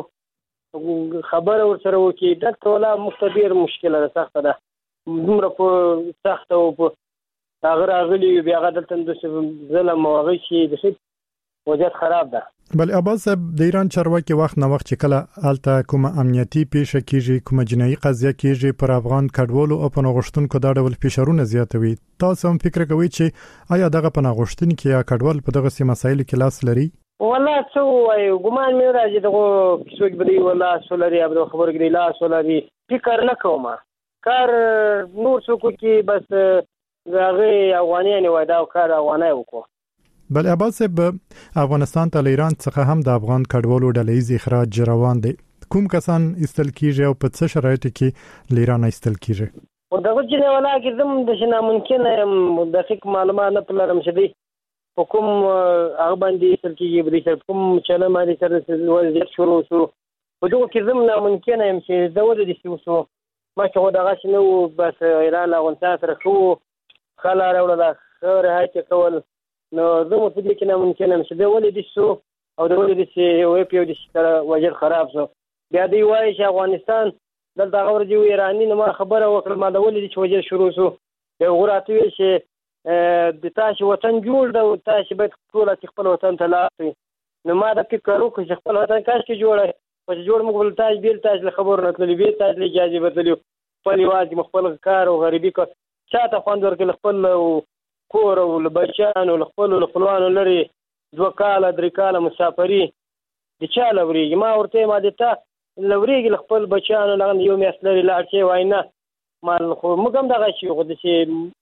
خبره ورسره وکړي. دلته ولا مختبر مشکله ده، سخته ده، دومره په سخته او په هغه راغلي بیا هغه دلته د ظلم او هغه شي د وضعیت خراب ده. بل عباس صاحب د ایران چارواکي وخت نه وخت چې کله الته کومه امنیتي پیښه کیږي، کومه جنایي قضیه کیږي پر افغان کډوالو او پناهغښتونکو دا ډول فشارونه زیاتوي. تاسو هم فکر کوئ چې آیا دغه پناهغښتونکي یا کډوال په دغه سیمه مسایلو کې لاس لري؟ والله څه وایو ګمان مې راځي دغه څوک به دی ولا سولري ابو خبر کې لا سولري فکر نه کوم کار نور څوک کې بس هغه افغانان وای دا کار افغانای وکړو. بل عباس صاحب افغانستان ته ایران څخه هم د افغان کډوالو ډلهیز اخراج روان دی. کوم کسان استل کیږي او په څه شرایطو کې ایران استل کیږي؟ او دغه چې ولا کې زم د شنه ممکن د فک معلومات نه پلرم شدي حکوم هغه باندې استل کیږي به کوم چله باندې سره وضعیت شروع شو او دغه کې زم نه ممکن هم چې د ولې دي شو ما چې دغه شنو بس ایران افغانستان سره خو خلا راوړل خبره هاته کول نو زه مو فکر کې نه ممکن هم چې د ولې دي شو او د ولې دي چې وې په دې سره وضعیت خراب شو. بیا دی وایي چې افغانستان دلته غوړ دی ایرانی نو ما خبره وکړه ما د ولې دي چې وضعیت شروع شو یو غراته وی چې د تاسو وطن جوړ دا تاسو باید ټول خپل وطن ته لاړئ. نو ما د فکر وکړ چې خپل وطن کاش کې جوړه او جوړ موږ ول تاسو بیل تاسو خبر نه کړلی به تاسو اجازه ورتلو خپل واجب خپل کار او غریبي کو چاته خوند ورکړل خپل کور او بچان او خپل خپلوان لري دوه کاله درې کاله مسافری د چاله وري ما ورته ما دته لوريږي خپل بچیانو لغه یو میاشت لري لاړ شي وای نه مال خو موږ هم دغه شي خو د شي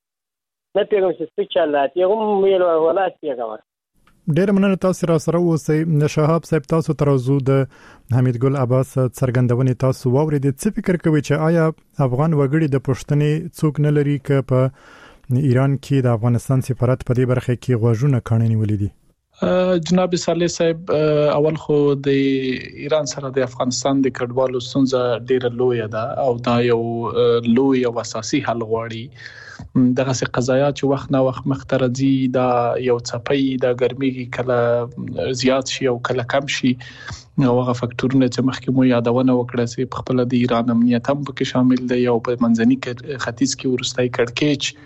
نه پیغام څه چلات یو ویل ولا پیغام ډېر مننه تاسو را سره اوسئ د شهاب صاحب تاسو ترازو د حمید ګل عباس څرګندونې تاسو واورېدل څه فکر کوي چې آیا افغان وګړي د پښتنې څوک نه لري ک په ایران کې د افغانستان سفارت په دې برخه کې غوښنه کړنی ولیدي جناب صالح صاحب اول خو د ایران سره د افغانستان د کډوالو ستونزه ډیره لوی ده او دا یو لوی او اساسي حل غواړي دغه څه قضايا چې وخت نه وخت مخترزي دا یو څپي د ګرمي کله زیات شي او کله کم شي او هغه فاکټورونه چې مخکې مو یادونه وکړه چې په خپل د ایران امنیت هم پکې شامل دی او په منځني ختیځ کې ورستای کړکېچ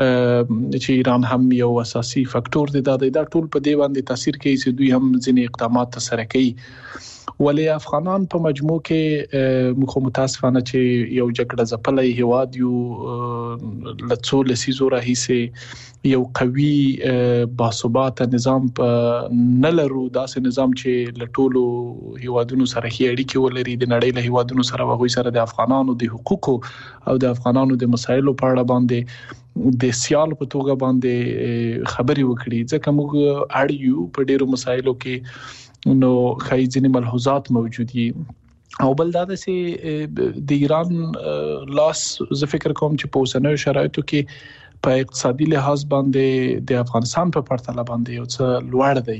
چې ایران هم یو اساسي فاکټور دی دا د ټول په دی باندې تاثیر کوي چې دوی هم ځینې اقدامات سره کوي ولې افغانان په مجموع کې مخ متاسفانه چې یو جګړه ځپلې هواد یو لڅو لسیزو راهیسه یو قوي باثبات نظام نه لرو داسې نظام چې لټولو هوادونو سره هي اړیکې ولري د نړۍ له هوادونو سره وغوي سره د افغانانو د حقوقو او د افغانانو د مسایلو په اړه باندې د سیال په توګه باندې خبري وکړي ځکه موږ اړیو په ډیرو مسایلو کې نو خای ځینې ملحوظات موجود دي او بل دا چې د ایران لاس زه فکر کوم چې په اوسنیو شرایطو کې په اقتصادي لحاظ باندې د افغانستان په پرتله باندې یو څه لوړ دی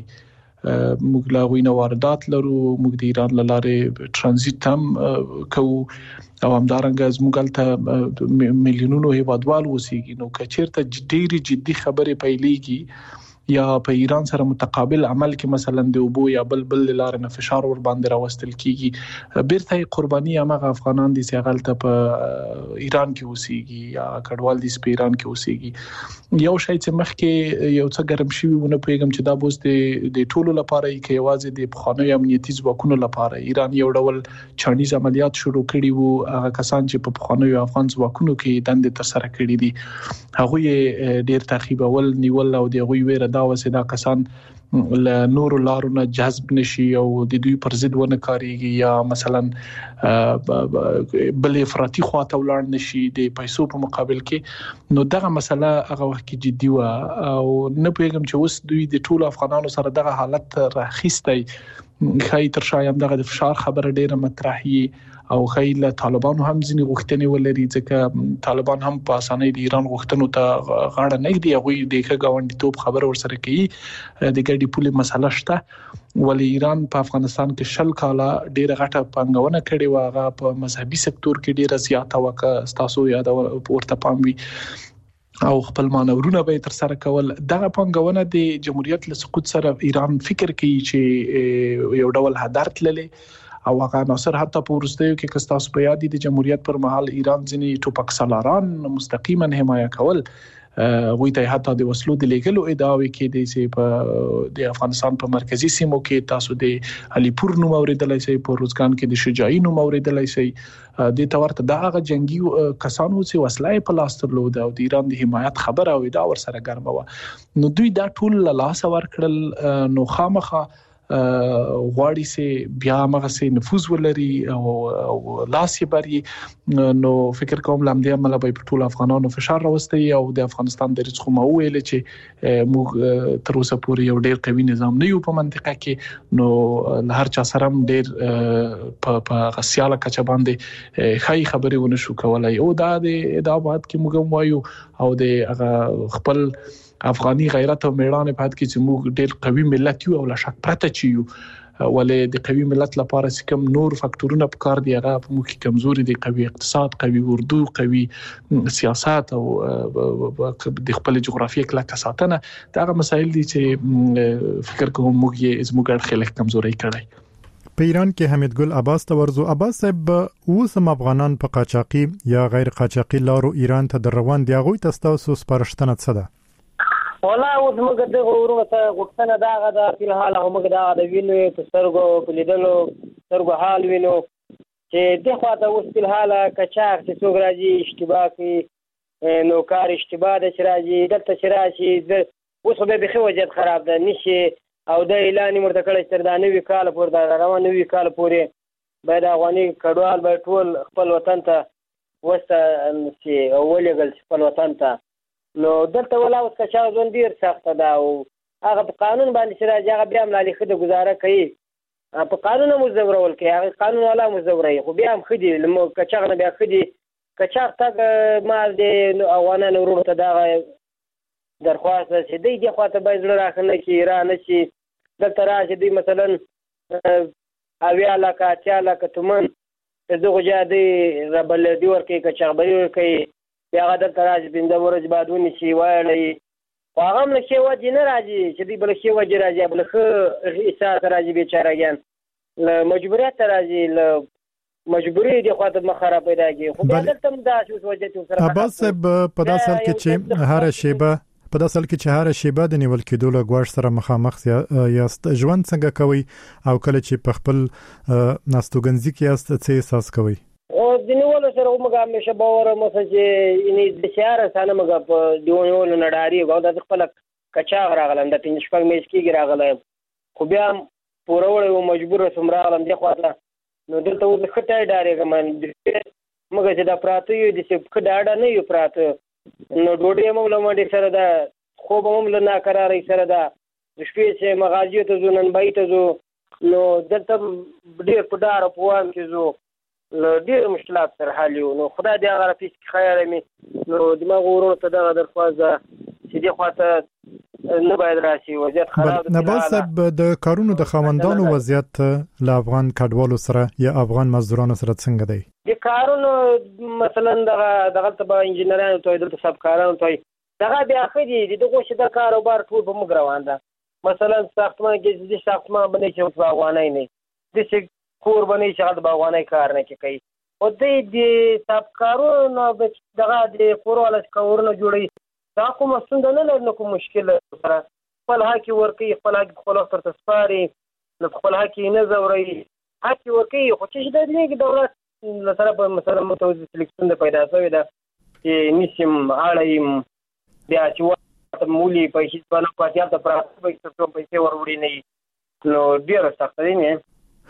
موږ لا غوینه واردات لرو موږ د ایران لاره ترانزیت هم کوو او همدارنګه زموږ ته میلیونونو هیوادوال وسیږي نو کچیرته ډېری جدي خبرې پیلېږي یا په ایران سره متقابل عمل کې مثلا د اوبو یا بل بل لار نه فشار ور باندې راوستل کیږي بیرته قرباني هغه افغانان دي چې غلطه په ایران کې وسیږي یا کډوال دي په ایران کې وسیږي یو شی چې مخکې یو څه ګرم شي ونه پیغام چې دا بوز د ټولو لپاره کې یوازې د بخانو امنیتي ځواکونو لپاره ایران یو ډول چانیز عملیات شروع کړي وو هغه کسان چې په بخانو افغان ځواکونو کې دند تر سره کړي دي هغه ډیر تعقیبول نیول او د غوي ویره دا وسیدا کسان ل نور لارونه جذب نشي او د دوی پر ضد ونه کاریږي یا مثلا بل افراطي خواته ولاړ نشي د پیسو په مقابل کې نو دغه مسله هغه وخت کې جدي و او نه پیغام چې اوس دوی د ټولو افغانانو سره دغه حالت راخیستي خای تر شایم دغه د فشار خبره ډیره مطرحي او خیل طالبان هم ځینې غوښتنې ولري ځکه طالبان هم په اسانۍ د ایران غوښتنو ته غاړه نه ږدي هغه د ښه گاونډیتوب خبر ورسره کوي د ګډي پولې مسله شته ولې ایران په افغانستان کې شل کاله ډیره غټه پنګونه کړې و هغه په مذهبي سکتور کې ډیره زیاته وکړه تاسو یاد ورته پام وي او خپل مانورونه به تر سره کول دغه پنګونه د جمهوریت له سقوط سره ایران فکر کوي چې یو ډول هدرت للې او هغه ناصر حتی په ورستیو کې کستاس په یادې د جمهوریت پر مهال ایران ځینې ټوپک سالاران مستقیما حمایه کول غوی ته حتی د وسلو د لیګلو ادعاوې کې د سي په د افغانستان په مرکزی سیمو کې تاسو د علي پور نوم اوریدلای شي په روزګان کې د شجاعي نوم اوریدلای شي د تورته دغه جنگي کسانو چې وسلې په لاس درلود او د ایران د حمایت خبره او دا ور سره ګرمه و نو دوی دا ټول لاس ور کړل نو خامخه غواړي سي بیا مغه سي نفوذ ولري او لاس یې بری نو فکر کوم لامدې عمل به په ټول افغانانو فشار راوستي او د افغانستان د رزق مو ویل چې موږ تر اوسه پورې یو ډیر قوي نظام نه یو په منطقه کې نو هر چا سره ډیر په غسیاله کچ باندې خای خبرې ونه شو کولای او دا د ادعاات کې موږ وایو او د خپل افغاني غیرت او میړانه په حد کې چې موږ ډېر قوي ملت یو او لا شک پرته چیو ولې د قوي ملت لپاره کوم نور فاکټورونه په کار دی هغه په موږ کې کمزوري دي قوي اقتصاد قوي اردو قوي سیاست او د خپل جغرافیه کله ساتنه دا مسایل دي چې فکر کوم موږ یې زموږ خلک کمزوري کړی په ایران کې حمید ګل عباس تورزو عباس صاحب اوسم افغانان په قاچاقي یا غیر قاچاقي لارو ایران ته روان دي غوي تاسو سپارښتنه څه ده والله اوس موږ د غوړو ته غوښتنه دا غدا په حال هغه موږ دا د وینو په سترګو په لیدلو سترګو حال وینو چې د خواته اوس په حال کچاق چې څوک راځي اشتباه کوي نو کار اشتباه د شراجي دلته شراجي اوس به به وضعیت خراب ده نشي او د اعلان مرتکړ تر دا نوې کال پورې دا روان نوې کال پورې باید افغاني کډوال باید ټول خپل وطن ته وسته چې ولېږل خپل وطن ته. نو دلته ولا اوس قاچاق ژوند ډېر سخته ده او هغه په قانون باندې چې راځي هغه بیا هم لالي ښه د ګزاره کوي، په قانون هم زورول کوي، هغه قانون والا هم زوروي، خو بیا هم ښه دي له قاچاق نه بیا ښه دي. قاچاق تګ ما د افغانانو وروڼو ته دغه درخواست ده چې دوی دې خوا ته باید زړه راښه نه کړي، را نه شي دلته راشي دوی مثلا اویا لکه اتیا لکه تومن د دغو جا دوی رابلدي ورکوي، قاچاقبري ورکوي، بیا هغه دلته راشي پنځه ورځې بعد ونیسي وایړوي، خو هغه هم له ښې وجې نه راځي چې دوی به له ښې وجې راځي، بله ښه احساس راځي بېچارهګیان له مجبوریت ته راځي، له مجبوري دې خوا ته مخه را پیدا کړي. خو بیا دلته هم داسې اوس وضعیت ورسره عباس صاحب په داسې حال کې چې هره شیبه په داسې حال کې چې هره شیبه د نیول کېدو له ګواښ سره مخامخ یاست، ژوند څنګه کوئ او کله چې په خپل ناستوګنځي کې یاست څه احساس کوئ؟ او د نیولو سره موږ همیشه باور مو چې د سیاره سره موږ په دیونیولو نه ډارېږو او د خپل قاچاق راغلم د پنځه شپږ میاشتې کېږي راغلی، خو بیا هم پوره وړی وم مجبوره شوم راغلم دې خوا ته. نو دلته اوس ښه ټای ډارېږم موږ چې دا پراته یو داسې ښه ډاډه نه یو پراته، نو ډوډۍ هم له منډې سره ده، خوب هم له ناقرارۍ سره ده، د شپې چې مغازیو ته ځو ننبایي ته ځو نو دلته ډېر په ډار او په وام کې ځو، له ډېرو مشکلات سره حال یو. نو خدای دې هغه رفیس کې خیر مې نو دماغ ورونو ته دغه درخواست ده چې دې خوا ته نه باید راشي، وضعیت خراب ده. نبال صاحب د کارونو د خاوندانو وضعیت له افغان کډوالو سره یا افغان مزدورانو سره څنګه دی؟ د کارونو مثلا دغه دغلته به انجینرانو ته دلته سبکارانو ته دغه بیا ښه دي، د دغو چې د کاروبار ټول په موږ روان ده. مثلا ساختمان کې د ساختمان بنی چې په افغانۍ نه داسې کور بنی چې هغه د افغانۍ کار نه کوي، او دوی د سبکارونو دغه د کور والا کورونه جوړوي، دا کومه ستونزه نه لري، نه کوم مشکل سره خپل حق یې ورکوي، خپل حق خپل وخت ورته سپاري، نو خپل حق یې نه ځوروي، حق یې ورکوي. خو چې د دې دولت له طرفه مثلا متوجه سلیکشن د پیدا شوې ده چې نیسم اړیم بیا چې ورته مولي پیسې په نه پاتې ته پراته پیسې ته پیسې وروړي نه، نو ډېر سخت دی نه.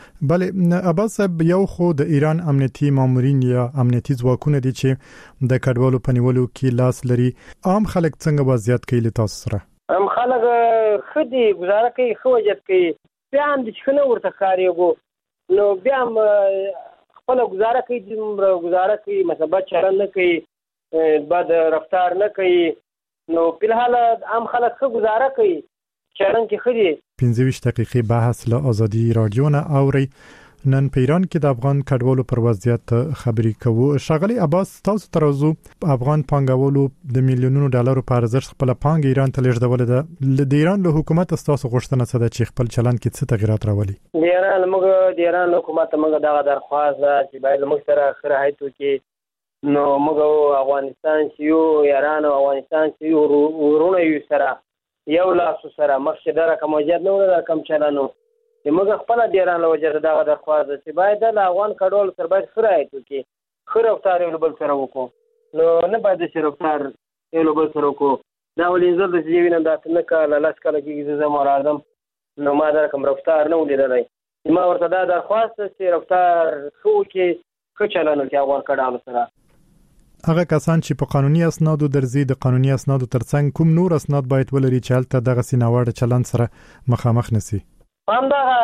بله عباس صاحب یو خو د ایران امنیتي مامورین یا امنیتي ځواکونه دي چې د کډوالو په نیولو کې لاس لري، عام خلک څنګه وضعیت کوي له تاسو سره؟ عام خلک ښه دي، ګزاره کوي، ښه وضعیت کوي، بیا هم د ښه نه ورته ښکارېږو، نو بیا هم خپله ګزاره کوي، دومره ګزاره کوي، مثبت چلند نه کوي، بد رفتار نه کوي، نو فلحال عام خلک ښه ګزاره کوي، چلند کې ښه دي. پنځه ویشت دقیقې بحث له ازادي رادیو نه اوري. نن په ایران کې د افغان کډوالو پر وضعیت خبري کوو. ښاغلي عباس تاسو ترازو افغان پانګوالو د میلیونونو ډالرو په ارزښت خپل پانګه ایران ته لیږدولې ده، د ایران له حکومت تاسو غوښتنه څه ده چې خپل چلند کې څه تغیرات راولي؟ د ایران موږ د ایران حکومت موږ دغه درخواست ده چې باید موږ سره خرایت وکړي، نو موږ افغانستان چې یو ایران او افغانستان چې یو ورونه یو سره یو لاسو سره مخکې دا رقم وجد نه ولا کم چلانو چې موږ خپل د ایران له وجه دغه درخواست چې باید د افغان کډوالو سره باید خرایت وکړي، ښه رفتار یو بل سره وکړو، نو نه باید چې رفتار یو بل سره وکړو. دا ولې زه د چې وینم دا نه کاله لاس کاله کې زه ما راځم، نو ما دا رقم رفتار نه ولیدلی، ما ورته دا درخواست چې رفتار ښه وکړي، ښه چلند وکړي افغان کډوالو سره. هغه کسان چې په قانوني اسنادو درځي د قانوني اسنادو ترڅنګ کوم نور اسناد باید ولري چې هلته دغه سیناوړ چلند سره مخامخ نشي؟ همدغه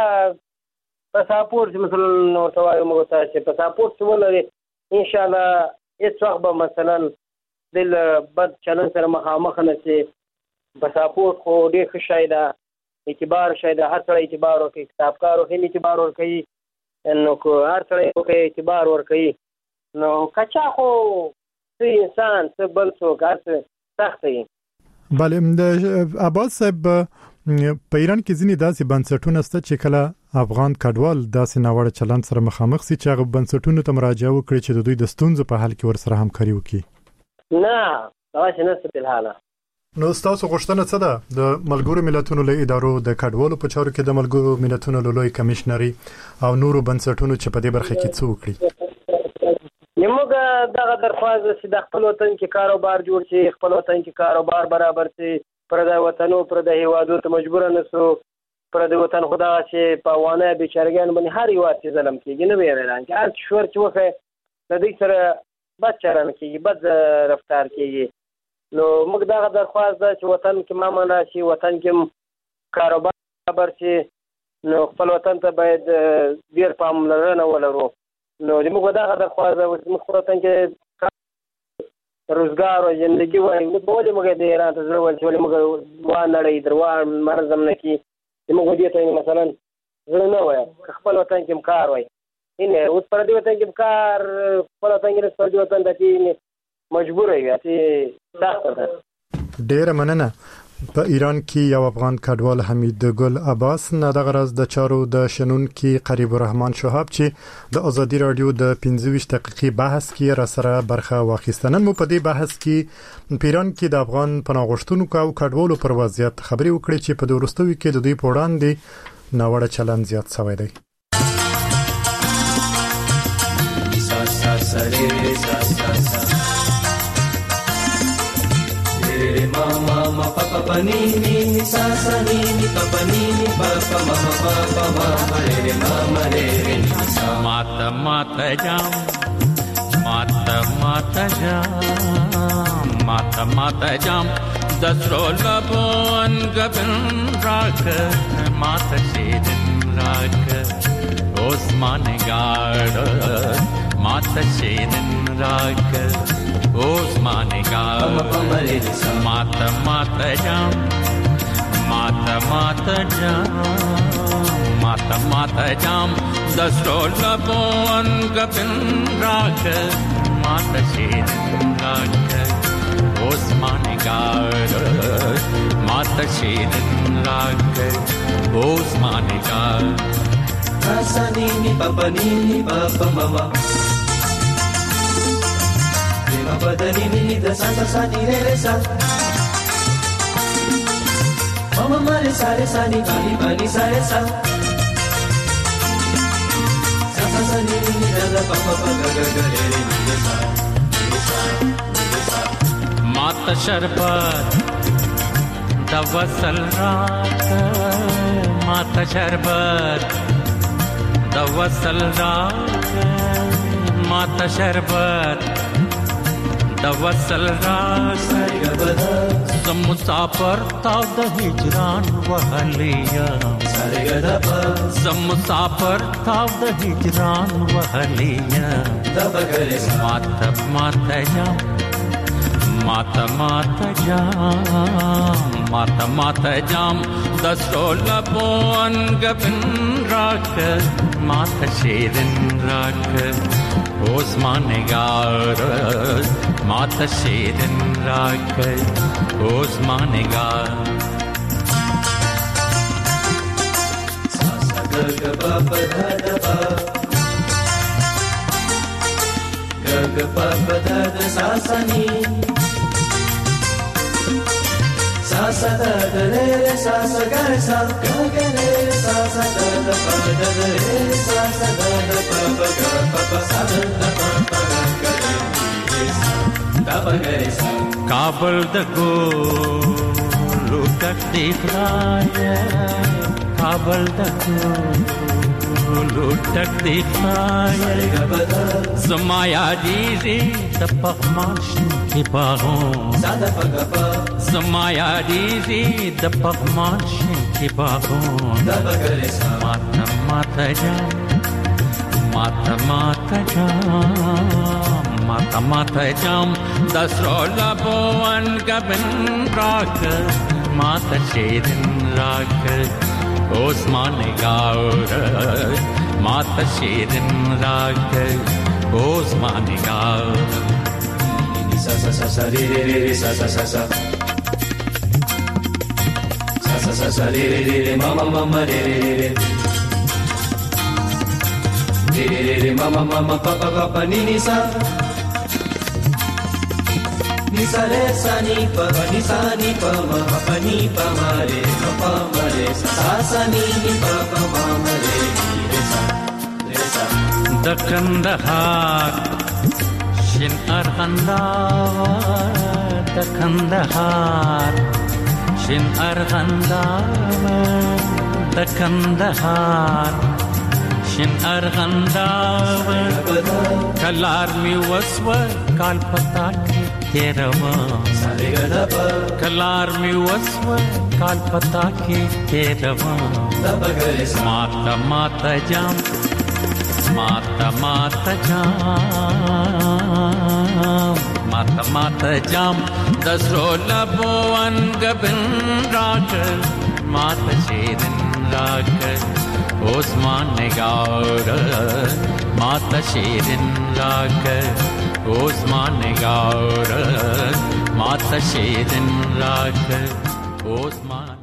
پاسپورت مثلا ورته وایو موږ ته چې پاسپورت ولري ان شاء الله هیڅ وخت به مثلا د بد چلند سره مخامخ نشي. پاسپورت خو ډېر ښه شی ده، اعتبار شی ده، هر سړی اعتبار ورکوي، کتابکار هم اعتبار ورکوي، نو هر سړی ورکوي اعتبار ورکوي، نو کچا خو څه انسان څه بل څوک هر سخت دی. بله د عباس صاحب په ایران کې ځینې داسې بنسټونه شته چې کله افغان کډوال داسې ناوړه چلند سره مخامخ سي چې هغه بنسټونو ته مراجعه وکړي چې د دوی د ستونزو په حل کې ورسره همکاري وکړي؟ نه داسې نشته فلحاله. نو ستاسو غوښتنه څه ده د ملګرو ملتونو له ادارو د کډوالو په چارو کې د ملګرو ملتونو له لوی کمشنري او نورو بنسټونو چې په دې برخه کې څه وکړي؟ موږ دغه درخواست چې د خپل وطن کې کاروبار جوړ شي، خپل وطن کې کاروبار برابر شي، پر د وطنو پر د هیوادو ته مجبور نه سو، پر د وطن خدا چې په وانه بیچارګان باندې هر یو څه ظلم کیږي نه ویران کې هر شور چې وخه د دې سره بد چلن کیږي بد رفتار کیږي نو موږ دا درخواست ده چې وطن کې مامن راشي وطن کې کاروبار خبر شي نو خپل وطن ته باید ډیر پاملرنه ولرو نو موږ دا درخواست ده چې موږ وطن کې روزګار او ژوندۍ وایي نو په دې موږ د ایران ته ضرورت چې موږ وانړې دروان مرزم نه کی موږ دې ته مثلا زه نه وایم خپل وطن کې کار وای اینه اوس پر دې وطن کې کار خپل وطن کې پر دې وطن ته کې مجبور یې چې تاسو ته ډیر مننه په ایران کې یو افغان کډوال حمید ګل عباس نه د غرض د چارو د شنن کې قریب الرحمن شهاب چې د ازادي رادیو د پنځه ویشت دقیقې بحث کې را سره برخه واخیستنن مو په دې بحث کې پیران کې د افغان پناهغښتونکو او کډوالو پر وضعیت خبري وکړي چې په دورستوي کې د دوی په وړاندې ناوړه چلند زیات شوی دی mama mama papa panini sa sa ni ni papa ni ni papa mama papa mama re mama re re sa mata mata jam mata mata jam mata mata jam dasro labon gabin rak mata shedin rak osman gard mata shedin rak Osman Gal Mata Mata Jam Mata Mata Jam Mata Mata Jam Dasro Labon Gabin Rak Mata Shedin Rak Osman Gal Mata Shedin Rak Osman Gal Asani ni papa ni papa mama Badani ni da sa sa sa ni re re sa Mama mare sa re sa ni pa ni pa ni sa re sa Sa sa sa ni ni da da pa pa pa ga ga ga re re ni re sa re sa re sa Mata sharbat da wasal raat Mata sharbat da wasal raat Mata sharbat د وصل راس زم مسافر تا د هجران وهلیا زم مسافر تا د هجران وهلیا مات مات جام مات مات جام مات مات جام دستو لبون گبن راک مات شیرن راک Osman Gal Mata Shedin Rak Osman Gal Sa sa ga ga pa pa da da pa Ga ga pa pa da da sa sa ni Sa sa da da re re sa sa ga sa ga ga re sa sa da da pa da da re sa sa da da pa pa ga pa pa sa da da pa pa ga ga re da pa ga re sa Kabul da go lutak dikhaya Kabul da go lutak dikhaya Zamaya dizi da pakhmash ki pagon Sada pa ga pa Zamaya dizi da pakhmash ki pagon da pa ga re sa Mata mata jam Mata mata jam Mata mata jam Dasro labon gabin rak Mata shedin rak Osman Gaur Mata shedin rak Osman Gaur Sa sa sa sa re re re re sa sa sa sa Sa sa sa sa re re re re mama mama re re re re Re re re re mama mama papa papa ni ni sa Ni sa re sa ni pa ni sa ni pa ma pa ni pa ma re ma pa ma re sa sa ni ni pa pa ma ma re ni re sa re sa Da Kandahar Shin Arghandawar Da Kandahar Shin Arghandawar Da کندهار شین ارغنداو کلار می وسو کال پتا کی تیروا کلار می وسو کال پتا کی تیروا ماتا ماتا جام ماتا ماتا جام ماتا ماتا جام دسرو لبوان گبن راک ماتا شیرن راک Osman Negar Mata Shirin Lag Osman Negar Mata Shirin Lag Osman